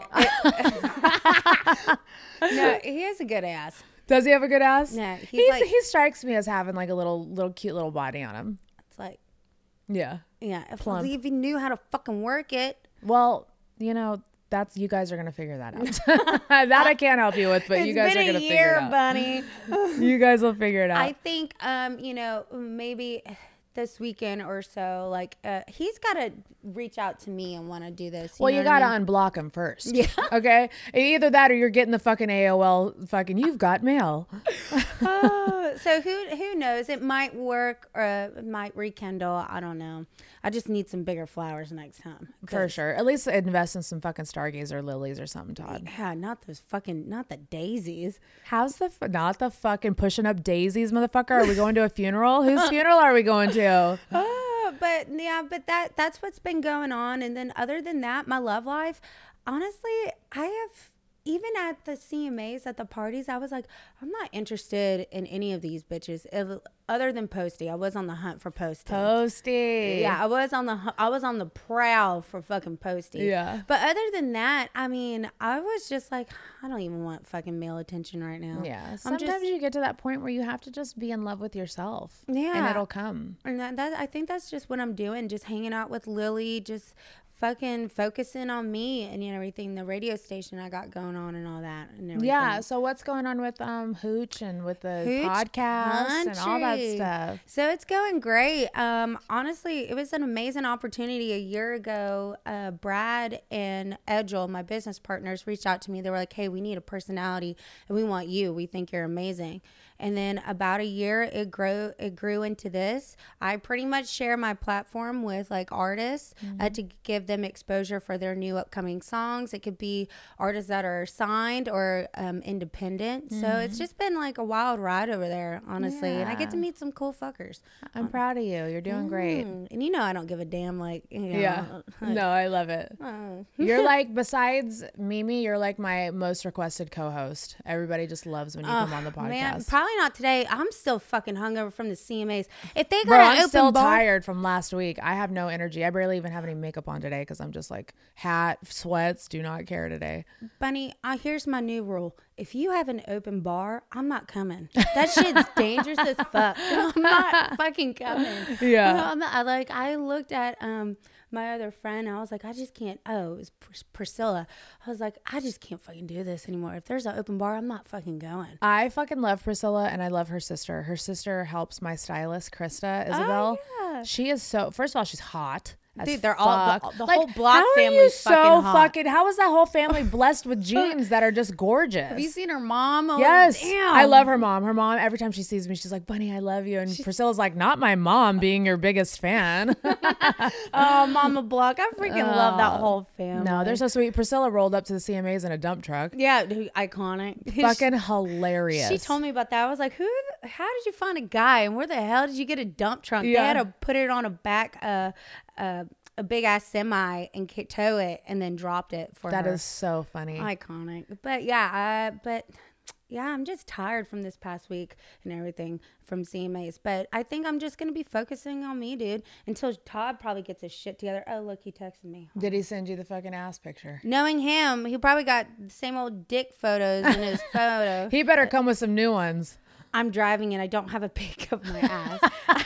It- no, he has a good ass. Does he have a good ass? No, he's he's, like- he strikes me as having like a little, little cute little body on him. It's like, Yeah. yeah, if, Plump. if you knew how to fucking work it. Well, you know, that's, you guys are gonna figure that out. That I can't help you with, but It's you guys been are gonna a figure year, it out. bunny. You guys will figure it out. I think, um, you know, maybe this weekend or so, like, uh, he's got to reach out to me and want to do this. well, know you what I gotta mean? unblock him first. Yeah. Okay. Either that, or you're getting the fucking A O L fucking. You've got mail. Oh, so who who knows? It might work or it might rekindle. I don't know. I just need some bigger flowers next time. For 'Cause- sure. At least invest in some fucking stargazer lilies or something, Todd. Yeah, not those fucking, not the daisies. How's the f- not the fucking pushing up daisies, motherfucker? Are we going to a funeral? Whose funeral are we going to? Oh, but yeah, but that that's what's been going on. And then other than that, my love life, honestly, I have, even at the C M As, at the parties, I was like, I'm not interested in any of these bitches if, other than Posty. I was on the hunt for Posty. Posty. Yeah, I was on the hu- I was on the prowl for fucking Posty. Yeah. But other than that, I mean, I was just like, I don't even want fucking male attention right now. Yeah. I'm Sometimes just, you get to that point where you have to just be in love with yourself. And Yeah. it'll come. and that, that I think that's just what I'm doing, just hanging out with Lily, just fucking focusing on me and you know, everything, the radio station I got going on and all that and everything. Yeah. So what's going on with um Hooch and with the Hooch podcast and all that Country. stuff? So it's going great. Um, honestly, it was an amazing opportunity a year ago. Uh, Brad and Edgel, my business partners, reached out to me. They were like, "Hey, we need a personality, and we want you. We think you're amazing." And then about a year, it grew. It grew into this. I pretty much share my platform with like artists uh, to give them them exposure for their new upcoming songs. It could be artists that are signed or um, independent. Mm. So it's just been like a wild ride over there, honestly. Yeah. And I get to meet some cool fuckers. I'm um, proud of you. You're doing mm. great. And you know I don't give a damn. Like, you know, yeah. No, I love it. Oh. You're like, besides Mimi, you're like my most requested co-host. Everybody just loves when you oh, come on the podcast. Man, probably not today. I'm still fucking hungover from the C M As. If they got Bro, an I'm open still bar, tired from last week. I have no energy. I barely even have any makeup on today because I'm just like hat, sweats, do not care today. Bunny, uh, here's my new rule. If you have an open bar, I'm not coming. That shit's dangerous as fuck. I'm not fucking coming. Yeah. I'm not, I, like, I looked at um my other friend, and I was like, I just can't. Oh, it was Pris- Priscilla. I was like, I just can't fucking do this anymore. If there's an open bar, I'm not fucking going. I fucking love Priscilla, and I love her sister. Her sister helps my stylist, Krista Isabel. Oh, yeah. She is so, first of all, she's hot. Dude, they're all the, the like, whole block family is so fucking hot. Fucking, how is that whole family blessed with genes that are just gorgeous? Have you seen her mom? Oh, yes, damn. I love her mom. Her mom, every time she sees me, she's like, "Bunny, I love you." And she's, Priscilla's like, "Not my mom being your biggest fan." Oh, Mama Block, I freaking uh, love that whole family. No, they're so sweet. Priscilla rolled up to the C M As in a dump truck. Yeah, iconic. Fucking hilarious. She told me about that. I was like, "Who? How did you find a guy? And where the hell did you get a dump truck?" Yeah. They had to put it on a back. Uh, uh. a big ass semi and tow it and then dropped it for that her. Is so funny. Iconic. But yeah, uh, but yeah, I'm just tired from this past week and everything from C M As. But I think I'm just going to be focusing on me, dude, until Todd probably gets his shit together. Oh, look, he texted me. Did he send you the fucking ass picture? Knowing him, he probably got the same old dick photos in his photo. He better come with some new ones. I'm driving and I don't have a pic of my ass.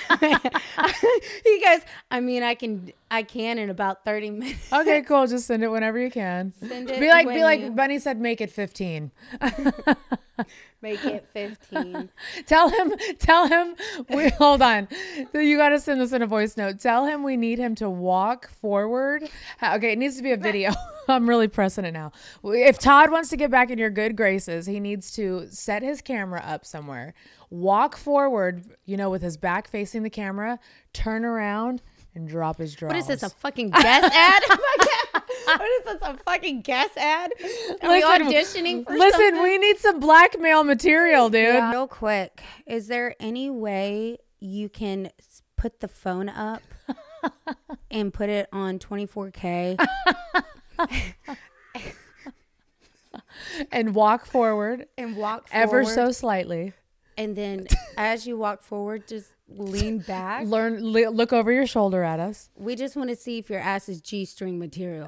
He goes, I mean, I can, I can in about thirty minutes. Okay, cool. Just send it whenever you can. Send it. Be like, be you... like Bunny said, make it fifteen. Make it fifteen. Tell him, tell him, we, hold on. You got to send this in a voice note. Tell him we need him to walk forward. Okay, it needs to be a video. I'm really pressing it now. If Todd wants to get back in your good graces, he needs to set his camera up somewhere, walk forward, you know, with his back facing the camera, turn around and drop his drawers. What is this, a fucking guest ad? What is this, a fucking guest ad? Are listen, we auditioning for Listen, something? We need some blackmail material, dude. Yeah. Real quick, is there any way you can put the phone up and put it on twenty-four K? And walk forward. And walk forward. Ever so slightly. And then as you walk forward, just lean back. Learn, li- look over your shoulder at us. We just want to see if your ass is G-string material.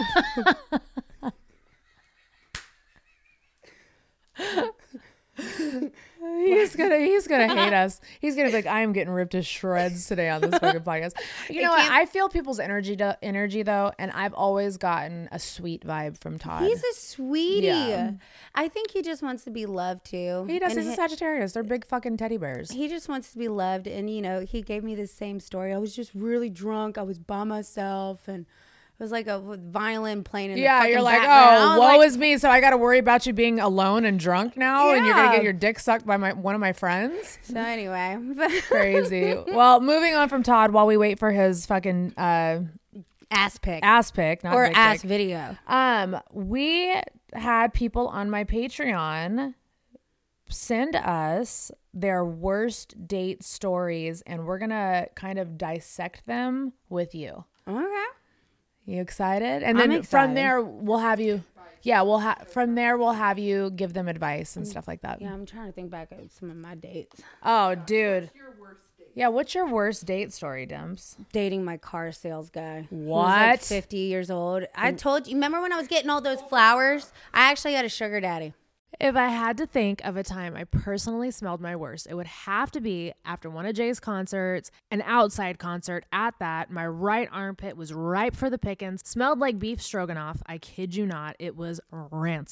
He's gonna he's gonna hate us. He's gonna be like, I am getting ripped to shreds today on this fucking podcast. You know what? I feel people's energy to, energy though, and I've always gotten a sweet vibe from Todd. He's a sweetie. Yeah. I think he just wants to be loved too. He does. And He's he, a Sagittarius. They're big fucking teddy bears. He just wants to be loved, and you know, he gave me the same story. I was just really drunk. I was by myself, and it was like a violin playing in yeah, the fucking you're like, background. oh, woe like, is me. So I got to worry about you being alone and drunk now, yeah. and you're gonna get your dick sucked by my one of my friends. So anyway, crazy. Well, moving on from Todd while we wait for his fucking uh, ass pic, ass pic, not or dick ass pic. video. Um, we had people on my Patreon send us their worst date stories, and we're gonna kind of dissect them with you. Okay. You excited? And I'm then excited. from there we'll have you yeah we'll have from there we'll have you give them advice and stuff like that. Yeah, I'm trying to think back at some of my dates. Oh, dude. What's your worst date? Yeah, what's your worst date story, Dimps? Dating my car sales guy. What? He was like fifty years old. I told you, remember when I was getting all those flowers? I actually had a sugar daddy. If I had to think of a time I personally smelled my worst, it would have to be after one of Jay's concerts, an outside concert at that. My right armpit was ripe for the pickings, smelled like beef stroganoff. I kid you not, it was rancid.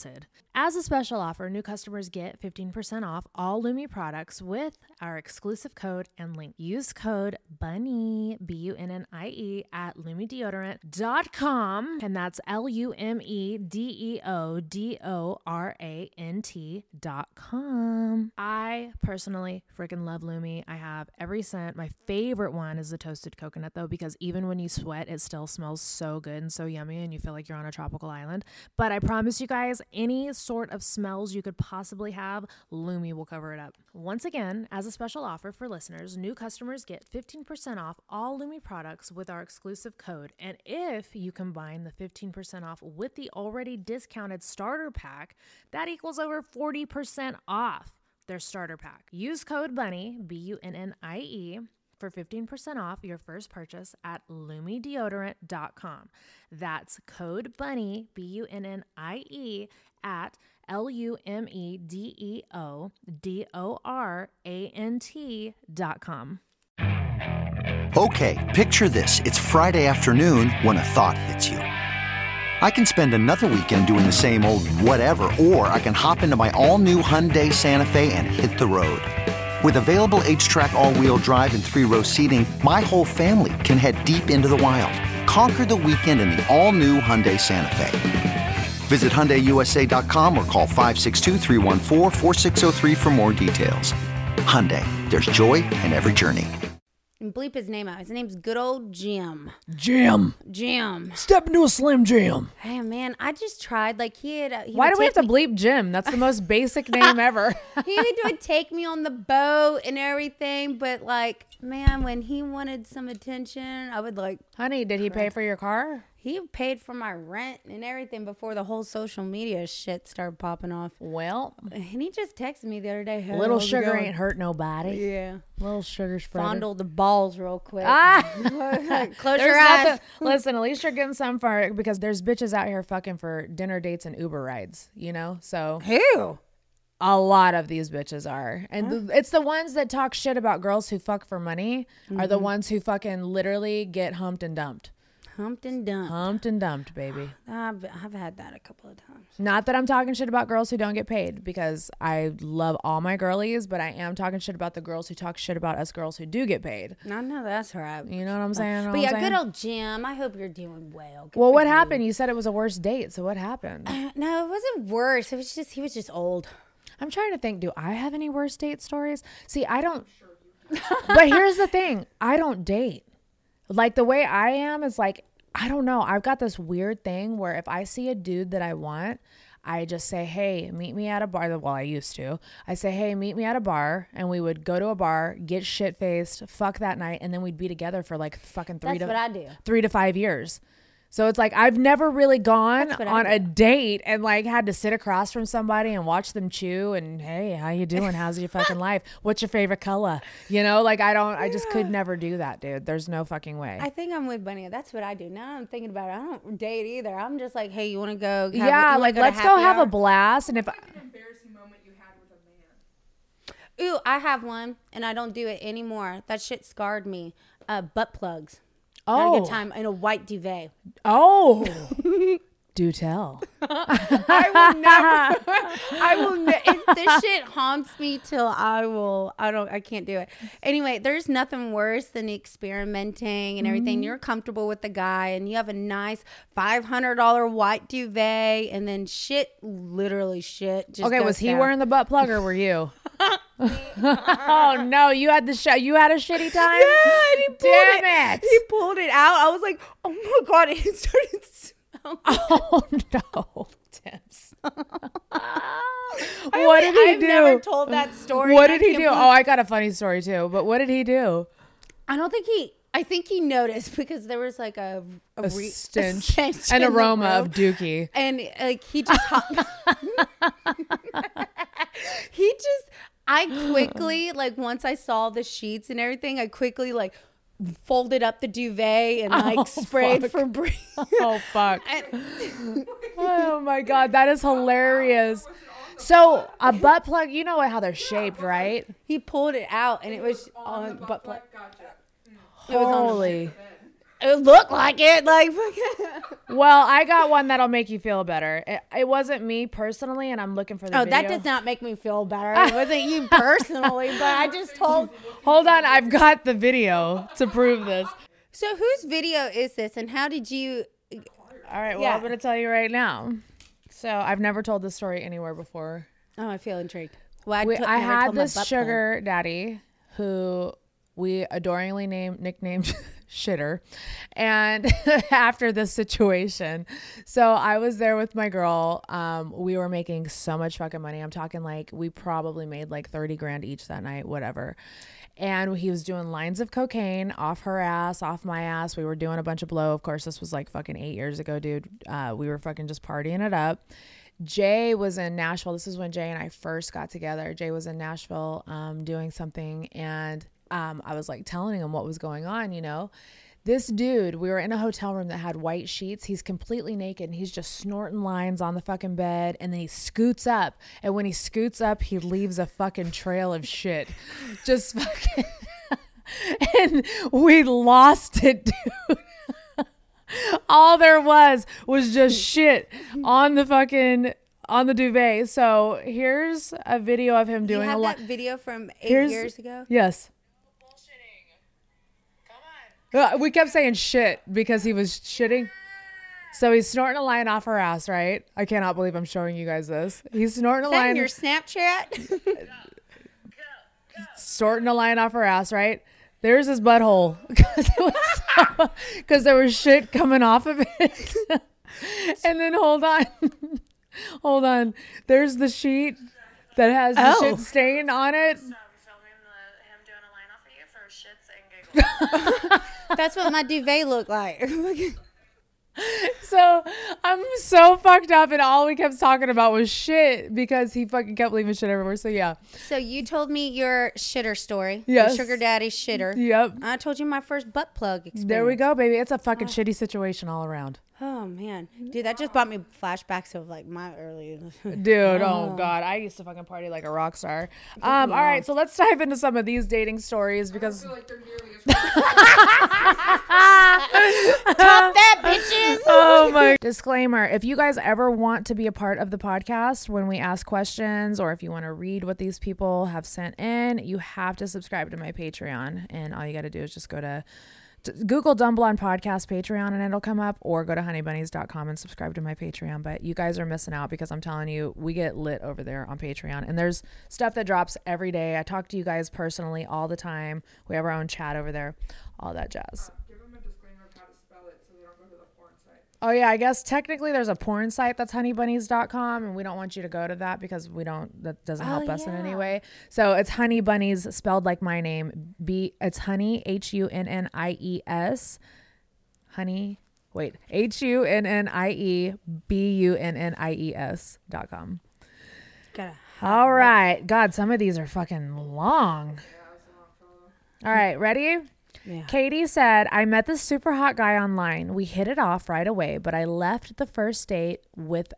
As a special offer, new customers get fifteen percent off all Lumi products with our exclusive code and link. Use code BUNNIE, B U N N I E, at lumi deodorant dot com, and that's L U M E D E O D O R A N T dot com. I personally freaking love Lumi. I have every scent. My favorite one is the toasted coconut, though, because even when you sweat, it still smells so good and so yummy, and you feel like you're on a tropical island. But I promise you guys, any sort of smells you could possibly have, Lumi will cover it up. Once again, as a special offer for listeners, new customers get fifteen percent off all Lumi products with our exclusive code. And if you combine the fifteen percent off with the already discounted starter pack, that equals over forty percent off their starter pack. Use code BUNNIE, B U N N I E, for fifteen percent off your first purchase at lumi deodorant dot com. That's code BUNNIE, B U N N I E, at L U M E D E O D O R A N T dot com. Okay, picture this. It's Friday afternoon when a thought hits you. I can spend another weekend doing the same old whatever, or I can hop into my all-new Hyundai Santa Fe and hit the road. With available H-Track all-wheel drive and three-row seating, my whole family can head deep into the wild. Conquer the weekend in the all-new Hyundai Santa Fe. Visit Hyundai U S A dot com or call five six two, three one four, four six zero three for more details. Hyundai, there's joy in every journey. And bleep his name out. His name's good old Jim. Jim. Jim. Step into a Slim Jim. Hey, man, I just tried. Like, he had... Uh, he Why would do we have take to me- bleep Jim? That's the most basic name ever. He would, would take me on the boat and everything, but, like, man, when he wanted some attention, I would, like... Honey, did he pay for your car? He paid for my rent and everything before the whole social media shit started popping off. Well, And he just texted me the other day. Hey, little how's it sugar going? ain't hurt nobody. Yeah. Little sugar spreader. Fondle the balls real quick. Ah! Close There's your eyes. nothing- Listen, at least you're getting some for it, because there's bitches out here fucking for dinner dates and Uber rides, you know? So Who? a lot of these bitches are. And the, it's the ones that talk shit about girls who fuck for money are the ones who fucking literally get humped and dumped. Humped and dumped. Humped and dumped, baby. I've, I've had that a couple of times. Not that I'm talking shit about girls who don't get paid, because I love all my girlies, but I am talking shit about the girls who talk shit about us girls who do get paid. I know that's right. You know what I'm saying? Know But what yeah, I'm good saying? old Jim. I hope you're doing well. Good Well, for what you. happened? You said it was a worse date. So what happened? No, it wasn't worse. It was just, he was just old. I'm trying to think. Do I have any worse date stories? See, I don't. But here's the thing. I don't date. Like, the way I am is like, I don't know. I've got this weird thing where if I see a dude that I want, I just say, hey, meet me at a bar. Well, I used to. I say, hey, meet me at a bar. And we would go to a bar, get shit-faced, fuck that night. And then we'd be together for like fucking three That's to what I do. three to five years. So it's like I've never really gone That's what I on do. a date and like had to sit across from somebody and watch them chew and, hey, how you doing? How's your fucking life? What's your favorite color? You know, like I don't, I just could never do that, dude. There's no fucking way. I think I'm with Bunny. That's what I do. Now I'm thinking about it. I don't date either. I'm just like, hey, you want to go? Have, yeah, you wanna like to let's go happy have hour? a blast. And if I, Embarrassing moment you had with a man. Ooh, I have one, and I don't do it anymore. That shit scarred me. Uh, butt plugs. Had a oh, good time in a white duvet. oh, do tell. I will never. I will. Ne- it, this shit haunts me till I will. I don't. I can't do it. Anyway, there's nothing worse than experimenting and everything. Mm-hmm. You're comfortable with the guy, and you have a nice five hundred dollar white duvet, and then shit, literally shit. Just Okay, goes was he south. wearing the butt plug or were you? Oh no, you had the sh- you had a shitty time. Yeah, and he pulled Damn it. He pulled it out. I was like, oh my god! It started smelling. Oh no, Tips. I What mean, did he I've do? never told that story. What and I did he can't do? believe- Oh, I got a funny story too. But what did he do? I don't think he. I think he noticed because there was like a a, A re- a stench, stench an in the aroma room. of dookie. and like he just hop- he just I quickly like once I saw the sheets and everything, I quickly like folded up the duvet and like Oh, sprayed fuck. Febreze. Oh fuck! And- Oh my god, that is hilarious. So a butt plug, you know how they're shaped, right? he pulled it out and it was on butt plug. Gotcha. It was on the Holy. It looked like it. Like, well, I got one that'll make you feel better. It, it wasn't me personally, and I'm looking for the oh, video. that does not make me feel better. It wasn't you personally, but I just told. Hold on, I've got the video to prove this. So whose video is this, and how did you? All right, well, Yeah. I'm going to tell you right now. So I've never told this story anywhere before. Oh, I feel intrigued. Well, I, We, t- I never had told my this butt sugar daddy who we adoringly named, nicknamed Shitter. And after this situation, so I was there with my girl. Um, we were making so much fucking money. I'm talking like we probably made like thirty grand each that night, whatever. And he was doing lines of cocaine off her ass, off my ass. We were doing a bunch of blow. Of course, this was like fucking eight years ago, dude. Uh, we were fucking just partying it up. Jay was in Nashville. This is when Jay and I first got together. Jay was in Nashville um, doing something. And um, I was like telling him what was going on, you know. This dude, we were in a hotel room that had white sheets. He's completely naked and he's just snorting lines on the fucking bed. And then he scoots up. And when he scoots up, he leaves a fucking trail of shit. Just fucking. And we lost it, dude. All there was was just shit on the fucking on the duvet. So here's a video of him doing you have a lot. that video from eight Here's, years ago? Yes. Uh, we kept saying shit because he was shitting. So he's snorting a line off her ass, right? I cannot believe I'm showing you guys this. He's snorting Is a that line. in your Snapchat? Snorting a line off her ass, right? There's his butthole because there was shit coming off of it. And then hold on. Hold on. There's the sheet that has the Oh. shit stain on it. That's what my duvet looked like. So I'm so fucked up, and all we kept talking about was shit because he fucking kept leaving shit everywhere. So yeah. So you told me your shitter story. Yes. Your sugar daddy shitter. Yep. I told you my first butt plug experience. There we go, baby. It's a fucking shitty situation all around. Oh man, dude, that just brought me flashbacks of like my early. Dude, oh god, I used to fucking party like a rock star. Um, all right, so let's dive into some of these dating stories because I feel like they're nearly as Top that, bitches. oh my. Disclaimer, if you guys ever want to be a part of the podcast when we ask questions, or if you want to read what these people have sent in, you have to subscribe to my Patreon, and all you got to do is just go to to Google Dumb Blonde Podcast Patreon and it'll come up, or go to honey bunnies dot com and subscribe to my Patreon. But you guys are missing out because I'm telling you, we get lit over there on Patreon, and there's stuff that drops every day. I talk to you guys personally all the time. We have our own chat over there, all that jazz. Give them a disclaimer of how to spell it so they don't go to the porn site. Oh yeah, I guess technically there's a porn site that's honey bunnies dot com, and we don't want you to go to that because we don't, that doesn't help Oh, us in any yeah. way. So it's Honey Bunnies spelled like my name. B it's honey, H U N N I E S. Honey, wait, H U N N I E B U N N I E S dot com. Gotta. All right. God, some of these are fucking long. All right, ready? Yeah. Katie said, I met this super hot guy online. We hit it off right away, but I left the first date with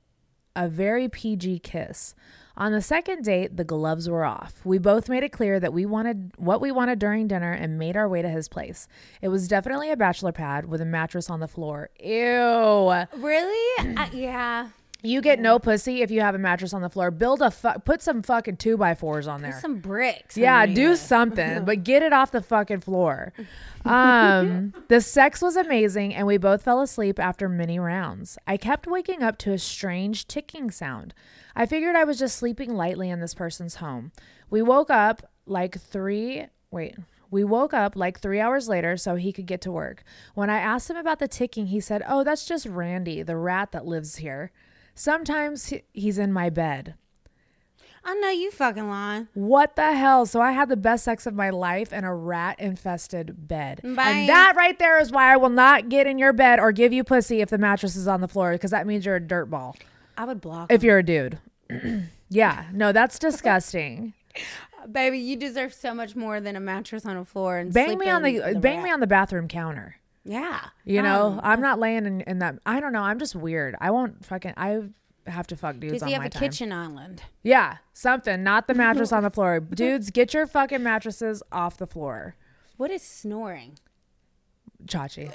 a very P G kiss. On the second date, the gloves were off. We both made it clear that we wanted what we wanted during dinner and made our way to his place. It was definitely a bachelor pad with a mattress on the floor. Ew. Really? uh, yeah. You get no pussy if you have a mattress on the floor. Build a fu- put some fucking two by fours on there. Some bricks. Yeah, underneath do it. something, but get it off the fucking floor. Um, the sex was amazing, and we both fell asleep after many rounds. I kept waking up to a strange ticking sound. I figured I was just sleeping lightly in this person's home. We woke up like three, wait, we woke up like three hours later so he could get to work. When I asked him about the ticking, he said, oh, that's just Randy, the rat that lives here. Sometimes he- he's in my bed. I know you fucking lying. What the hell? So I had the best sex of my life in a rat-infested bed. Bye. And that right there is why I will not get in your bed or give you pussy if the mattress is on the floor, because that means you're a dirtball. I would block. If you're a dude. Yeah. No, that's disgusting. Baby, you deserve so much more than a mattress on a floor and Bang sleep me on in the, bang rat. me on the bathroom counter. Yeah. You know, Um, I'm not laying in, in that. I don't know. I'm just weird. I won't fucking, I have to fuck dudes Does on he have my a time. kitchen island? Yeah. Something. Not the mattress on the floor. Dudes, get your fucking mattresses off the floor. What is snoring? Chachi.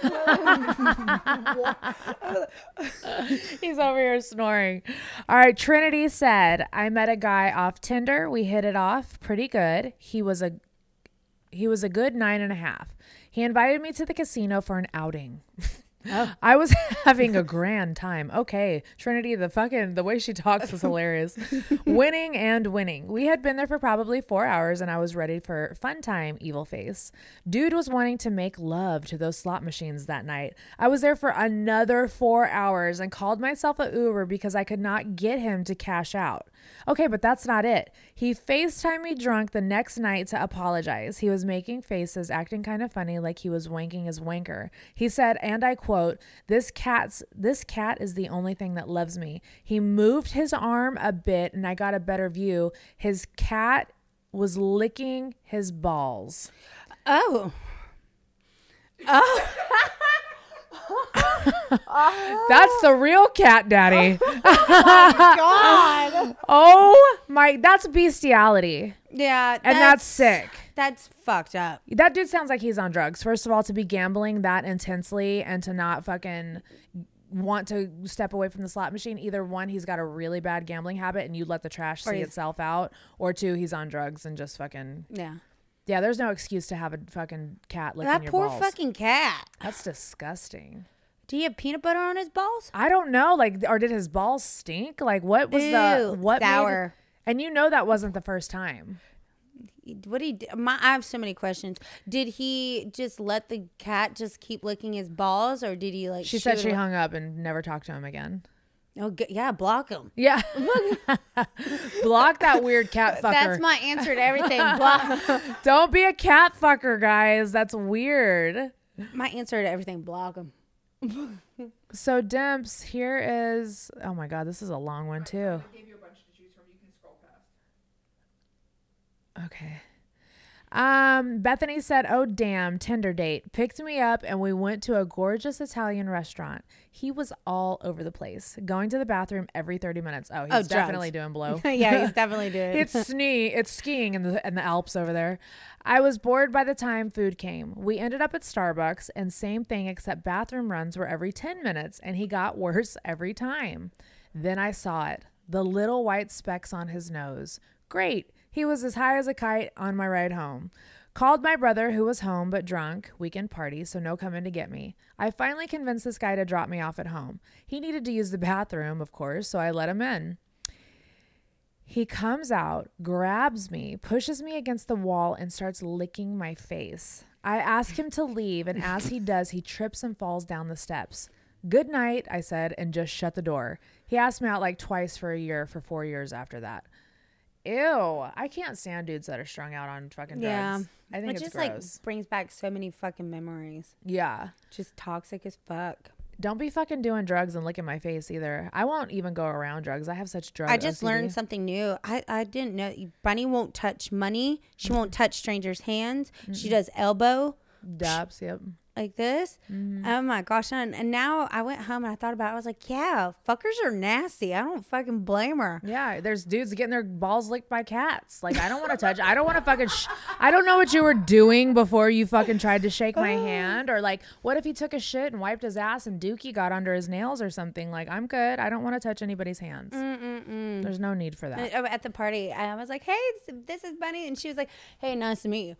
Oh. He's over here snoring. All right. Trinity said, I met a guy off Tinder. We hit it off pretty good. He was a he was a good nine and a half. He invited me to the casino for an outing. Oh. I was having a grand time. Okay, Trinity, the fucking, the way she talks is hilarious. Winning and winning. We had been there for probably four hours and I was ready for fun time, evil face. Dude was wanting to make love to those slot machines that night. I was there for another four hours and called myself a Uber because I could not get him to cash out. Okay, but that's not it. He FaceTimed me drunk the next night to apologize. He was making faces, acting kind of funny, like he was wanking his wanker. He said, and I quote, this cat's this cat is the only thing that loves me. He moved his arm a bit and I got a better view. His cat was licking his balls. Oh. Oh. That's the real cat daddy. Oh my God. Oh my, that's bestiality. Yeah. And that's sick. That's fucked up. That dude sounds like he's on drugs. First of all, to be gambling that intensely and to not fucking want to step away from the slot machine. Either one, he's got a really bad gambling habit and you let the trash see itself out. Or two, he's on drugs and just fucking. Yeah. Yeah, there's no excuse to have a fucking cat licking your That poor balls. fucking cat. That's disgusting. Do you have peanut butter on his balls? I don't know. Like, or did his balls stink? Like, what was Ew, the what sour? Made, and you know that wasn't the first time. What did he? My, I have so many questions. Did he just let the cat just keep licking his balls, or did he like? She shoot said she him? hung up and never talked to him again. Oh g- yeah, block him. Yeah, block that weird cat fucker. That's my answer to everything. Block. Don't be a cat fucker, guys. That's weird. My answer to everything. Block him. So Demps, here is. Oh my God, this is a long one too. I gave you a bunch to choose from. You can scroll past. Okay. Um, Bethany said, oh, damn, Tinder date. Picked me up and we went to a gorgeous Italian restaurant. He was all over the place, going to the bathroom every thirty minutes. Oh, he's Oh, definitely drugs. doing blow. Yeah, he's definitely doing. It's snee. It's skiing in the in the Alps over there. I was bored by the time food came. We ended up at Starbucks and same thing except bathroom runs were every ten minutes and he got worse every time. Then I saw it. The little white specks on his nose. Great. He was as high as a kite on my ride home. Called my brother who was home but drunk. Weekend party, so no coming to get me. I finally convinced this guy to drop me off at home. He needed to use the bathroom, of course, so I let him in. He comes out, grabs me, pushes me against the wall, and starts licking my face. I ask him to leave, and as he does, he trips and falls down the steps. Good night, I said, and just shut the door. He asked me out like twice for a year for four years after that. Ew, I can't stand dudes that are strung out on fucking drugs. Yeah, I think it it's just gross. like brings back so many fucking memories. Yeah. Just toxic as fuck. Don't be fucking doing drugs and licking my face either. I won't even go around drugs. I have such drug I just O C D. learned something new. I, I didn't know. Bunny won't touch money. She won't touch strangers' hands. Mm-mm. She does elbow. Daps, yep. Like this. Mm-hmm. Oh my gosh. And, and now I went home and I thought about it. I was like, yeah, fuckers are nasty. I don't fucking blame her. Yeah. There's dudes getting their balls licked by cats. Like, I don't want to touch. I don't want to fucking. Sh- I don't know what you were doing before you fucking tried to shake my hand. Or like, what if he took a shit and wiped his ass and Dookie got under his nails or something? Like, I'm good. I don't want to touch anybody's hands. Mm-mm-mm. There's no need for that. At the party, I was like, hey, this is Bunny. And she was like, hey, nice to meet you.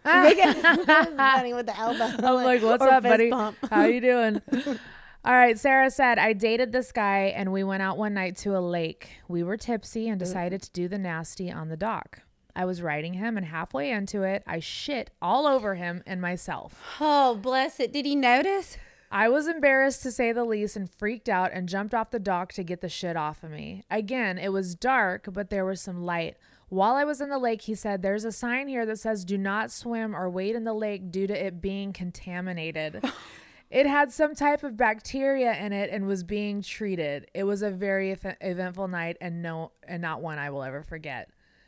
Bunny with the elbow. I'm like, what's up, buddy? Bump. How you doing? All right. Sarah said, I dated this guy and we went out one night to a lake. We were tipsy and decided to do the nasty on the dock. I was riding him and halfway into it, I shit all over him and myself. Oh, bless it. Did he notice? I was embarrassed to say the least and freaked out and jumped off the dock to get the shit off of me. Again, it was dark, but there was some light. While I was in the lake, he said, there's a sign here that says do not swim or wade in the lake due to it being contaminated. It had some type of bacteria in it and was being treated. It was a very ev- eventful night and no, and not one I will ever forget.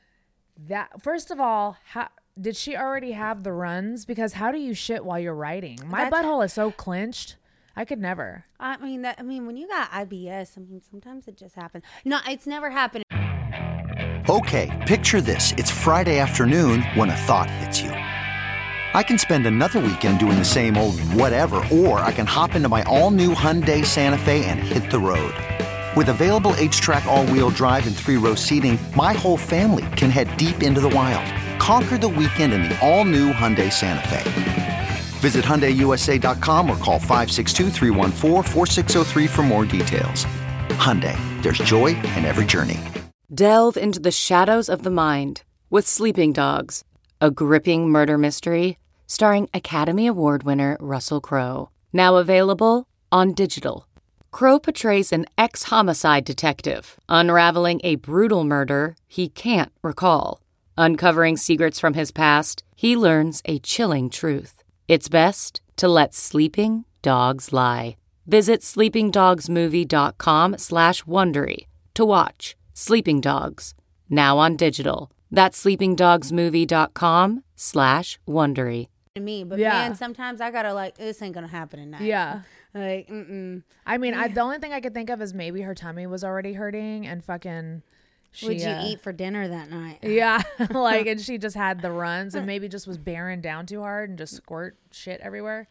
That first of all, how, did she already have the runs? Because how do you shit while you're riding? My That's, butthole is so clenched. I could never. I mean, that. I mean, when you got I B S, I mean, sometimes it just happens. No, it's never happened. Okay, picture this. It's Friday afternoon when a thought hits you. I can spend another weekend doing the same old whatever, or I can hop into my all-new Hyundai Santa Fe and hit the road. With available H-Track all-wheel drive and three-row seating, my whole family can head deep into the wild. Conquer the weekend in the all-new Hyundai Santa Fe. Visit Hyundai U S A dot com or call five six two, three one four, four six zero three for more details. Hyundai, there's joy in every journey. Delve into the shadows of the mind with Sleeping Dogs, a gripping murder mystery starring Academy Award winner Russell Crowe. Now available on digital. Crowe portrays an ex-homicide detective unraveling a brutal murder he can't recall. Uncovering secrets from his past, he learns a chilling truth. It's best to let sleeping dogs lie. Visit sleepingdogsmovie.com slash Wondery to watch Sleeping Dogs, now on digital. That's sleepingdogsmovie.com slash Wondery. Me, but Yeah. man, sometimes I gotta like, this ain't gonna happen tonight. Yeah. Like, mm-mm. I mean, I, the only thing I could think of is maybe her tummy was already hurting and fucking. She, What'd you uh, eat for dinner that night? Yeah, like, and she just had the runs and maybe just was bearing down too hard and just squirt shit everywhere.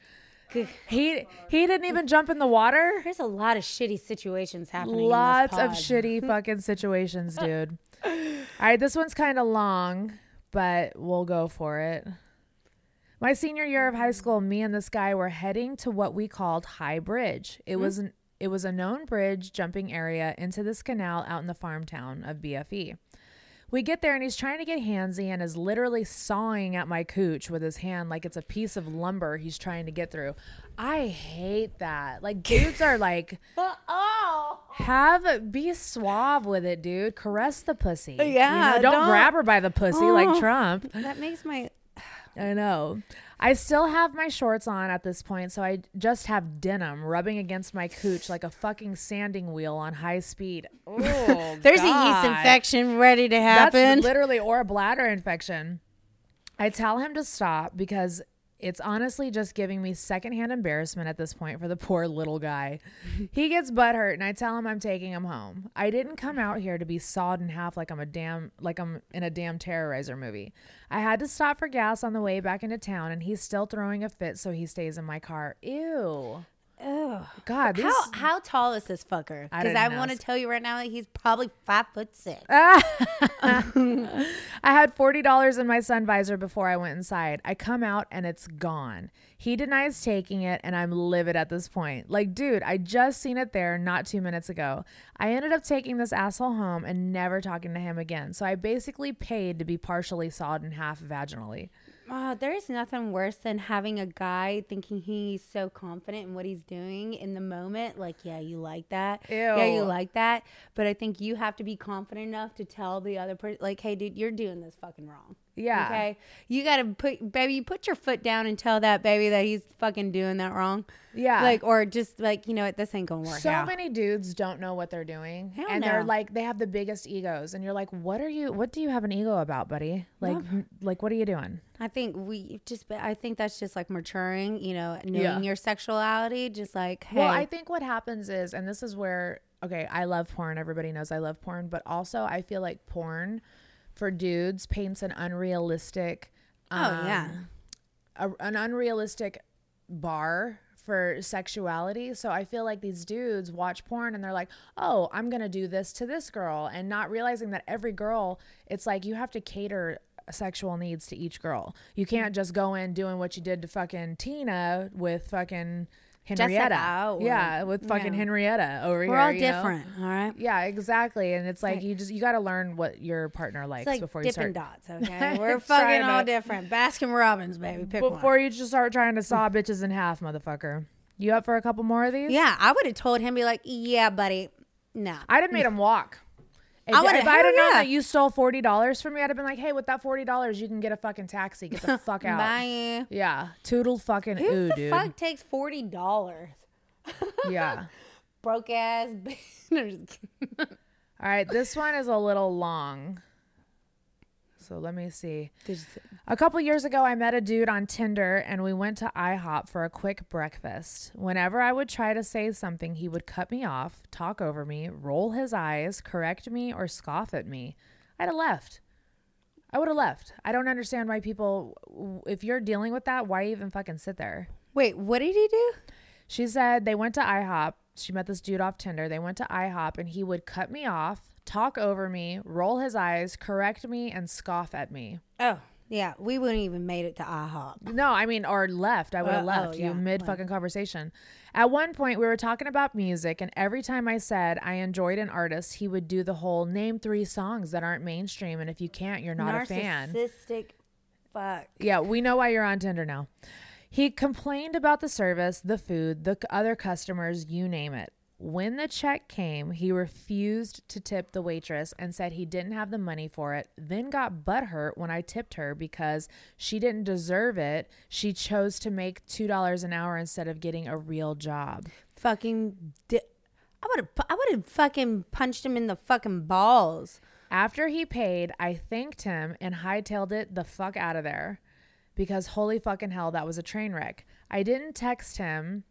He he didn't even jump in the water. There's a lot of shitty situations happening. Lots in this of pod. shitty fucking situations, dude. All right, this one's kind of long, but we'll go for it. My senior year of high school, me and this guy were heading to what we called High Bridge. It mm-hmm. was an, it was a known bridge jumping area into this canal out in the farm town of B F E. We get there and he's trying to get handsy and is literally sawing at my cooch with his hand like it's a piece of lumber he's trying to get through. I hate that. Like, dudes are like, oh, have be suave with it, dude. Caress the pussy. Yeah, you know, don't, don't grab her by the pussy oh, like Trump. That makes my. I know. I still have my shorts on at this point, so I just have denim rubbing against my cooch like a fucking sanding wheel on high speed. Oh, There's God. a yeast infection ready to happen. That's literally, or a bladder infection. I tell him to stop because it's honestly just giving me secondhand embarrassment at this point for the poor little guy. He gets butthurt and I tell him I'm taking him home. I didn't come out here to be sawed in half like I'm a damn like I'm in a damn Terrorizer movie. I had to stop for gas on the way back into town and he's still throwing a fit, so he stays in my car. Ew. Oh God, how these- how tall is this fucker? I Because I, didn't want to ask. tell you right now that he's probably five foot six. I had forty dollars in my sun visor before I went inside. I come out and it's gone. He denies taking it and I'm livid at this point. Like, dude, I just seen it there not two minutes ago. I ended up taking this asshole home and never talking to him again. So I basically paid to be partially sawed in half vaginally. Uh, there is nothing worse than having a guy thinking he's so confident in what he's doing in the moment. Like, yeah, you like that. Ew. Yeah, you like that. But I think you have to be confident enough to tell the other person, like, hey, dude, you're doing this fucking wrong. Yeah. Okay. You got to put, baby, you put your foot down and tell that baby that he's fucking doing that wrong. Yeah. Like, or just like, you know what, this ain't going to work So out. many dudes don't know what they're doing. Hell and no. they're like, they have the biggest egos. And you're like, what are you, what do you have an ego about, buddy? Like, n- like, what are you doing? I think we just, I think that's just like maturing, you know, knowing Yeah. your sexuality, just like, hey. Well, I think what happens is, and this is where, okay, I love porn. Everybody knows I love porn. But also I feel like porn for dudes paints an unrealistic, Oh, um, yeah. a, an unrealistic bar for sexuality. So I feel like these dudes watch porn and they're like, oh, I'm going to do this to this girl. And not realizing that every girl, it's like you have to cater sexual needs to each girl. You can't just go in doing what you did to fucking Tina with fucking Henrietta. Jessica or- yeah, with fucking yeah. Henrietta over We're here. all you know? different, all right? Yeah, exactly. And it's like Like- you just you got to learn what your partner likes It's like before you Dippin' start. Dots, okay? We're Trying fucking all to- different. Baskin Robbins, baby. Pick Before one. you just start trying to saw bitches in half, motherfucker. You up for a couple more of these? Yeah, I would have told him, be like, yeah, buddy, no. I'd have made him walk. If, I would've- if I'd have hell known yeah. that you stole forty dollars from me, I'd have been like, hey, with that forty dollars, you can get a fucking taxi. Get the fuck out. Bye. Yeah. Toodle fucking Who ooh, the dude. fuck takes forty dollars? Yeah. Broke ass. No, I'm just kidding. All right. This one is a little long. So let me see. A couple years ago, I met a dude on Tinder and we went to IHOP for a quick breakfast. Whenever I would try to say something, he would cut me off, talk over me, roll his eyes, correct me, or scoff at me. I'd have left. I would have left. I don't understand why people, if you're dealing with that, why even fucking sit there? Wait, what did he do? She said they went to IHOP. She met this dude off Tinder. They went to IHOP and he would cut me off, talk over me, roll his eyes, correct me, and scoff at me. Oh, yeah. We wouldn't even made it to IHOP. No, I mean, or left. I would have Uh, left oh, you yeah, mid right. fucking conversation. At one point, we were talking about music, and every time I said I enjoyed an artist, he would do the whole name three songs that aren't mainstream, and if you can't, you're not a fan. Narcissistic fuck. Yeah, we know why you're on Tinder now. He complained about the service, the food, the c- other customers, you name it. When the check came, he refused to tip the waitress and said he didn't have the money for it, then got butthurt when I tipped her because she didn't deserve it. She chose to make two dollars an hour instead of getting a real job. Fucking. Di- I would have. I would have fucking punched him in the fucking balls. After he paid, I thanked him and hightailed it the fuck out of there because holy fucking hell, that was a train wreck. I didn't text him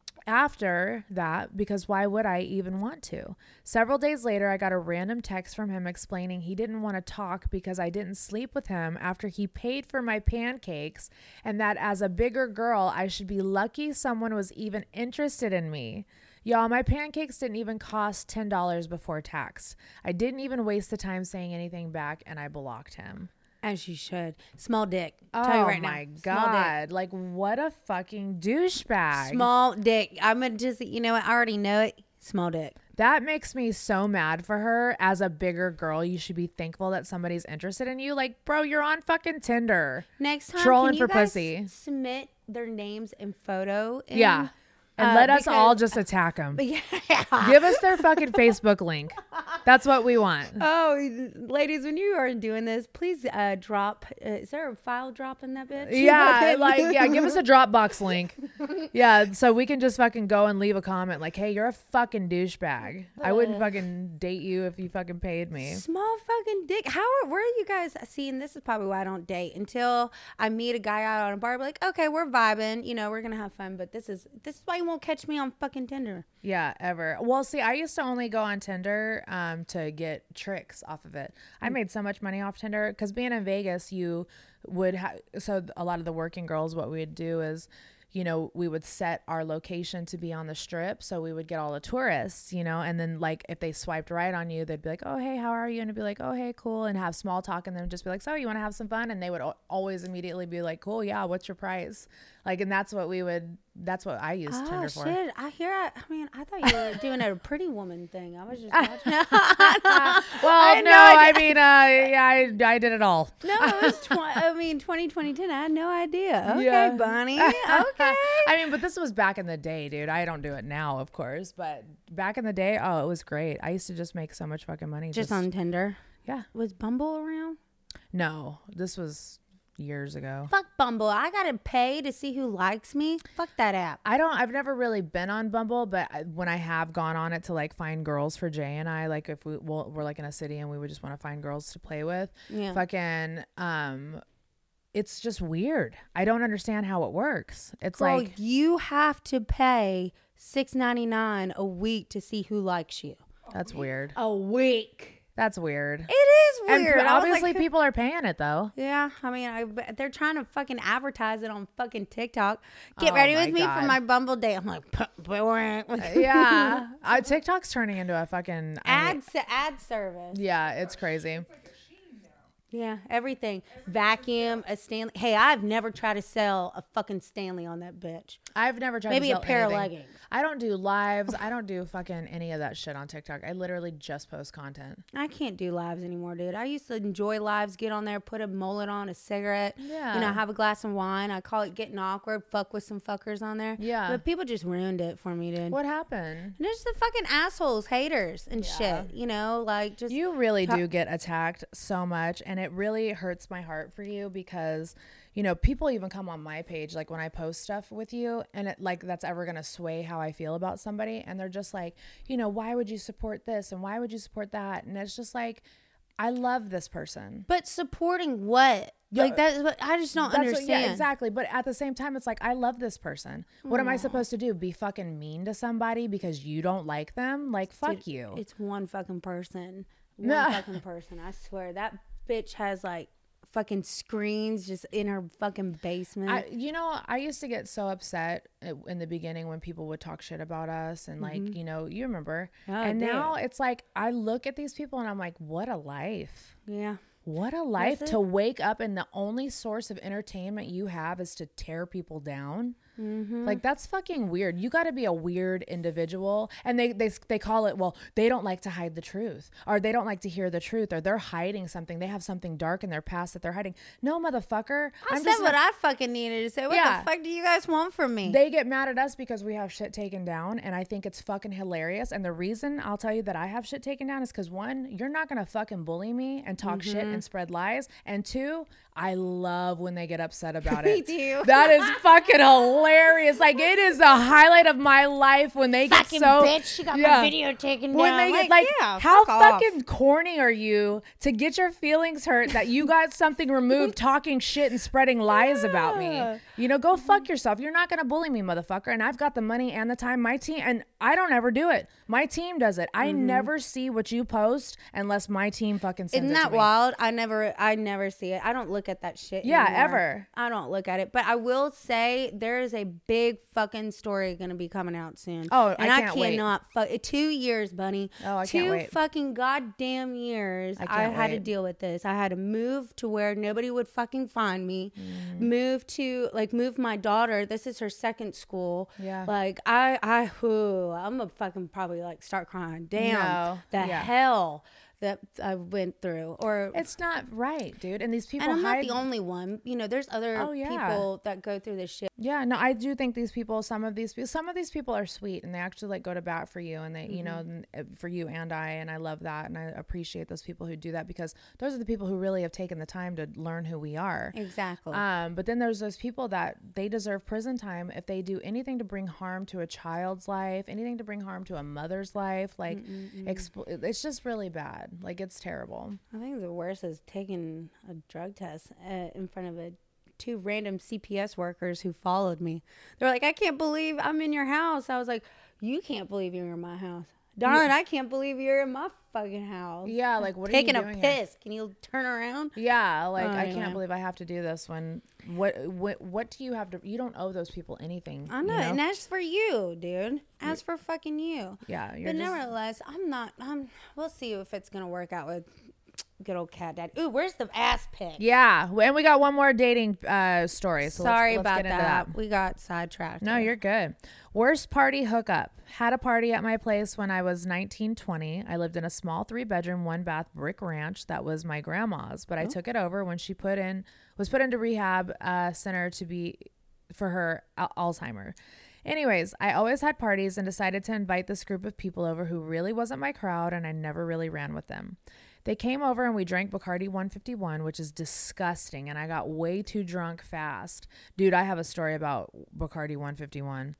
after that because why would I even want to? Several days later, I got a random text from him explaining he didn't want to talk because I didn't sleep with him after he paid for my pancakes and that as a bigger girl, I should be lucky someone was even interested in me. Y'all, my pancakes didn't even cost ten dollars before tax. I didn't even waste the time saying anything back and I blocked him. As you should. Small dick. Oh Tell you right my now. Small dick. God. Like, what a fucking douchebag. Small dick. I'm gonna just, you know what? I already know it. Small dick. That makes me so mad for her. As a bigger girl, you should be thankful that somebody's interested in you. Like, bro, you're on fucking Tinder. Next time, Trolling can you for guys pussy. submit their names and photo? In? Yeah. And Uh, let us all because- just attack them. Yeah. Give us their fucking Facebook link. That's what we want. Oh, ladies, when you are doing this, please uh, drop. Uh, is there a file drop in that bitch? Yeah, like, yeah, give us a Dropbox link. Yeah, so we can just fucking go and leave a comment like, hey, you're a fucking douchebag. I wouldn't fucking date you if you fucking paid me. Small fucking dick. How are, where are you guys seeing? This is probably why I don't date until I meet a guy out on a bar. Be like, okay, we're vibing. You know, we're gonna have fun. But this is this is why you won't catch me on fucking Tinder. Yeah, ever. Well, see, I used to only go on Tinder um, to get tricks off of it. I made so much money off Tinder because being in Vegas, you would have. So a lot of the working girls, what we would do is, you know, we would set our location to be on the strip. So we would get all the tourists, you know, and then like if they swiped right on you, they'd be like, oh, hey, how are you? And it'd be like, oh, hey, cool. And have small talk and then just be like, so you want to have some fun? And they would al- always immediately be like, cool. Yeah. What's your price? Like, and that's what we would, that's what I used Oh Tinder for. shit! I hear. I, I mean, I thought you were doing a Pretty Woman thing. I was just watching. Well, I no, know I, I mean, uh, yeah, I, I did it all. No, it was. Tw- I mean, twenty twenty ten. I had no idea. Okay, Yeah. Bunny. Okay. I mean, but this was back in the day, dude. I don't do it now, of course, but back in the day, oh, it was great. I used to just make so much fucking money. Just on Tinder. Yeah. Was Bumble around? No, this was years ago. Fuck Bumble. I gotta pay to see who likes me. Fuck that app. I don't, I've never really been on Bumble, but I- when I have gone on it to like find girls for Jay and I, like if we, well, we're like in a city and we would just want to find girls to play with, Yeah. fucking, um, it's just weird. I don't understand how it works. It's Girl, like, you have to pay six ninety-nine a week to see who likes you. that's weird. A week. That's weird. It is And weird. I was obviously like, people are paying it though. yeah, I mean, I, but they're trying to fucking advertise it on fucking TikTok. Get Oh ready my with me God. for my Bumble date. I'm like, Yeah. uh, TikTok's turning into a fucking I mean, ad ad service. yeah, it's crazy. Yeah, everything. Vacuum, a Stanley. Hey, I've never tried to sell a fucking Stanley on that bitch. I've never tried Maybe to a sell pair of anything. leggings. I don't do lives. I don't do fucking any of that shit on TikTok. I literally just post content. I can't do lives anymore, dude. I used to enjoy lives, get on there, put a mullet on, a cigarette, Yeah. you know, have a glass of wine. I call it getting awkward, fuck with some fuckers on there. Yeah. But people just ruined it for me, dude. What happened? And there's the fucking assholes, haters and shit, you know, like just. You really Ta- do get attacked so much, and it really hurts my heart for you because, you know, people even come on my page like when I post stuff with you, and it like that's ever gonna sway how I feel about somebody, and they're just like, you know, why would you support this and why would you support that? And it's just like, I love this person. But supporting what? Like that's what I just don't That's what- understand. yeah, exactly. But at the same time, it's like, I love this person. What am I supposed to do? Be fucking mean to somebody because you don't like them? Like, fuck Dude, you. It's one fucking person. One No. fucking person. I swear that bitch has like fucking screens just in her fucking basement. I, you know, I used to get so upset in the beginning when people would talk shit about us and like, Mhm. you know, you remember. Oh, and dude. now it's like I look at these people and I'm like, what a life. Yeah. What a life it? to wake up and the only source of entertainment you have is to tear people down. Mm-hmm. Like, that's fucking weird. You got to be a weird individual. And they, they they call it, well, they don't like to hide the truth, or they don't like to hear the truth, or they're hiding something. They have something dark in their past that they're hiding. No, motherfucker. I I'm said just what not- I fucking needed to say. What Yeah. the fuck do you guys want from me? They get mad at us because we have shit taken down, and I think it's fucking hilarious. And the reason I'll tell you that I have shit taken down is because, one, you're not going to fucking bully me and talk shit Mhm. and spread lies. And two, I love when they get upset about Me it. too. That is fucking hilarious. Like, it is the highlight of my life when they get Fucking so bitch, she got my video taken when down. they get Like, like, yeah, how fuck off. fucking corny are you to get your feelings hurt that you got something removed talking shit and spreading lies about me? You know, go fuck yourself. You're not gonna bully me, motherfucker. And I've got the money and the time. My team, and I don't ever do it. My team does it. I Mhm. never see what you post unless my team fucking sends Isn't it that to me. wild? I never, I never see it. I don't look at that shit. Yeah, anymore. ever. I don't look at it. But I will say there is a big fucking story gonna be coming out soon. Oh, and I can't wait. cannot fuck. Two years, bunny. Oh, I Two can't wait. fucking goddamn years. I I, can't had to wait. deal with this. I had to move to where nobody would fucking find me. Mm. Move to like move my daughter. This is her second school. Yeah. Like I, I, whew, I'm gonna fucking probably like start crying. Damn, No. the Yeah. hell that I went through. Or It's not right, dude. And these people and I'm hide. not the only one. You know, there's other Oh, yeah. people that go through this shit. Yeah, no, I do think these people, some of these people, some of these people are sweet and they actually like go to bat for you and they, you know, Mhm. n- for you and I, and I love that. And I appreciate those people who do that because those are the people who really have taken the time to learn who we are. Exactly. Um, but then there's those people that they deserve prison time if they do anything to bring harm to a child's life, anything to bring harm to a mother's life. Like, Mm-mm-mm. expl- it's just really bad. Like, it's terrible. I think the worst is taking a drug test uh, in front of a two random C P S workers who followed me. They're like, I can't believe I'm in your house. I was like, you can't believe you're in my house. Darling, I can't believe you're in my fucking house. Yeah, like, what are taking you a doing here? piss? Can you turn around? Yeah, like Oh, I anyway. can't believe I have to do this when what what what do you have to you don't owe those people anything. I you know, and that's for you, dude. As for fucking you. Yeah, you're But just- nevertheless, I'm not. I'm. We'll see if it's gonna work out with good old cat dad. Ooh, where's the ass pic? Yeah, and we got one more dating uh story. So Sorry let's, let's about get into that. that. We got sidetracked. No, you're good. Worst party hookup. Had a party at my place when I was nineteen, twenty. I lived in a small three bedroom, one bath brick ranch that was my grandma's, but I Oh. took it over when she put in was put into rehab uh, center to be for her al- Alzheimer. Anyways, I always had parties and decided to invite this group of people over who really wasn't my crowd, and I never really ran with them. They came over and we drank Bacardi one fifty-one, which is disgusting, and I got way too drunk fast. Dude, I have a story about Bacardi one fifty-one.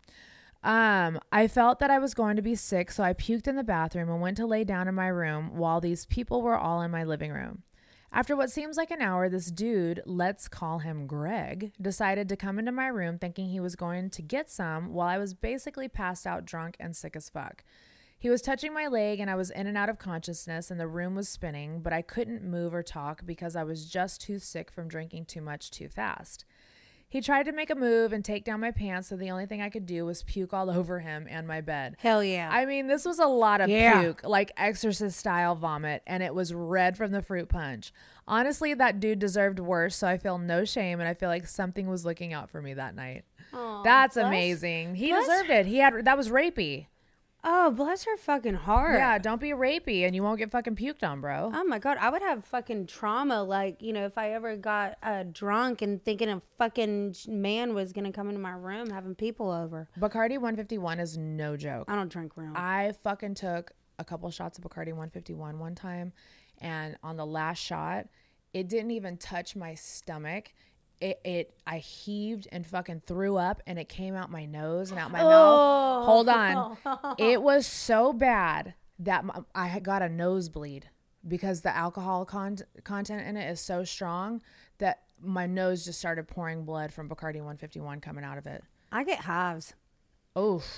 Um, I felt that I was going to be sick, so I puked in the bathroom and went to lay down in my room while these people were all in my living room. After what seems like an hour, this dude, let's call him Greg, decided to come into my room thinking he was going to get some while I was basically passed out drunk and sick as fuck. He was touching my leg and I was in and out of consciousness and the room was spinning, but I couldn't move or talk because I was just too sick from drinking too much too fast. He tried to make a move and take down my pants, so the only thing I could do was puke all over him and my bed. Hell yeah. I mean, this was a lot of Yeah. puke, like Exorcist style vomit, and it was red from the fruit punch. Honestly, that dude deserved worse, so I feel no shame, and I feel like something was looking out for me that night. Aw, That's bless- amazing. He bless deserved it. He had that was rapey. Oh, bless her fucking heart. Yeah, don't be rapey and you won't get fucking puked on, bro. Oh my God, I would have fucking trauma. Like, you know, if I ever got uh, drunk and thinking a fucking man was going to come into my room having people over. Bacardi one fifty-one is no joke. I don't drink rum. I fucking took a couple shots of Bacardi one fifty-one one time, and on the last shot, it didn't even touch my stomach. It, it, I heaved and fucking threw up, and it came out my nose and out my Oh. mouth. Hold on. It was so bad that my, I had got a nosebleed because the alcohol con- content in it is so strong that my nose just started pouring blood from Bacardi one fifty-one coming out of it. I get hives. Oof.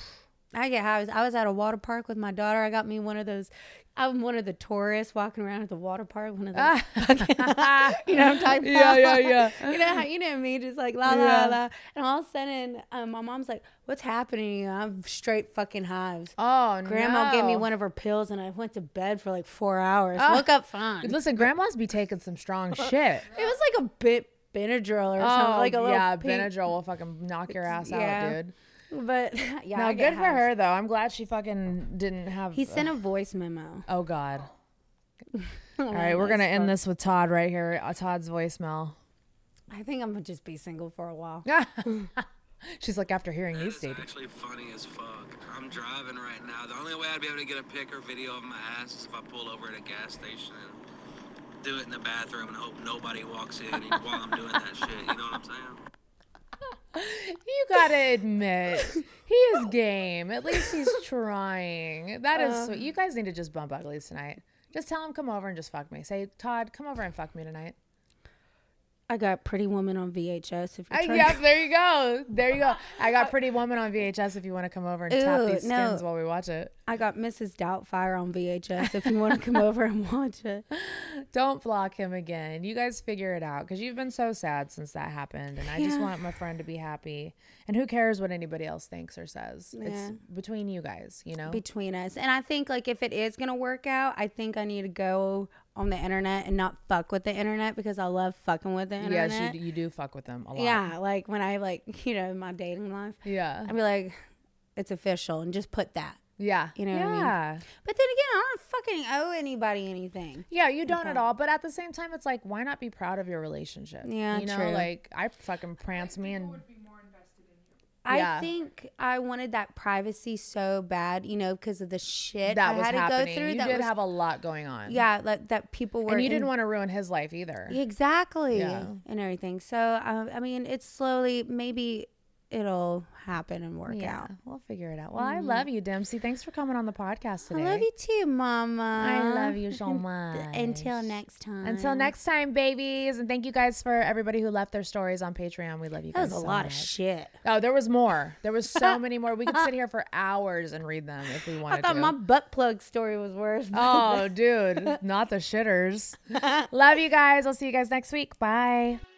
I get hives. I was at a water park with my daughter. I got me one of those. I'm one of the tourists walking around at the water park. One of those. Fucking, you know what I'm talking Yeah, about? yeah, yeah. you know how you know me, just like la la Yeah. la. And all of a sudden, um, my mom's like, "What's happening?" I'm straight fucking hives. Oh, Grandma no. gave me one of her pills, and I went to bed for like four hours. Woke up fine. Listen, grandmas be taking some strong shit. It was like a bit Benadryl or something, Oh, like a little yeah, pink- Benadryl will fucking knock your ass out, Yeah. dude. But yeah, No, I get good for hives. her though. I'm glad she fucking didn't have. He sent a voice memo. Oh God. All right, we're gonna end this with Todd right here. Uh, Todd's voicemail. I think I'm gonna just be single for a while. She's like, after hearing these It's statements. actually funny as fuck. I'm driving right now. The only way I'd be able to get a pic or video of my ass is if I pull over at a gas station and do it in the bathroom and hope nobody walks in while I'm doing that shit. You know what I'm saying? You gotta admit, he is game. At least he's trying. That is Uh. sweet. You guys need to just bump uglies tonight. Just tell him come over and just fuck me. Say, Todd, come over and fuck me tonight. I got Pretty Woman on V H S. If you're Uh, trying yeah, there you go. There you go. I got Pretty Woman on V H S if you want to come over and tap Ew, these no. skins while we watch it. I got Missus Doubtfire on V H S if you want to come over and watch it. Don't block him again. You guys figure it out because you've been so sad since that happened. And I just Yeah. want my friend to be happy. And who cares what anybody else thinks or says? Yeah. It's between you guys, you know? Between us. And I think like if it is gonna work out, I think I need to go on the internet and not fuck with the internet because I love fucking with the internet. Yes, you, you do fuck with them a lot. Yeah, like when I like, you know, in my dating life. Yeah. I'd be like, it's official and just put that. Yeah. You know what I mean? Yeah. But then again, I don't fucking owe anybody anything. Yeah, you don't Okay. at all. But at the same time, it's like, why not be proud of your relationship? Yeah, You know, true. like, I fucking prance me and. I Yeah. think I wanted that privacy so bad, you know, because of the shit That I was had happening. to go through. You that did was, have a lot going on. yeah, like that people were. And you in- didn't want to ruin his life either. exactly, Yeah. and everything. So um, I mean, it's slowly maybe it'll happen and work Yeah, out. we'll figure it out. Well, I love you, Dempsey. Thanks for coming on the podcast today. I love you too, Mama. I love you so much. Until next time. Until next time, babies. And thank you guys for everybody who left their stories on Patreon. We love you That guys was a so lot much. of shit. Oh, there was more. There was so many more. We could sit here for hours and read them if we wanted I thought to. my butt plug story was worse. Oh, dude, not the shitters. Love you guys. I'll see you guys next week. Bye.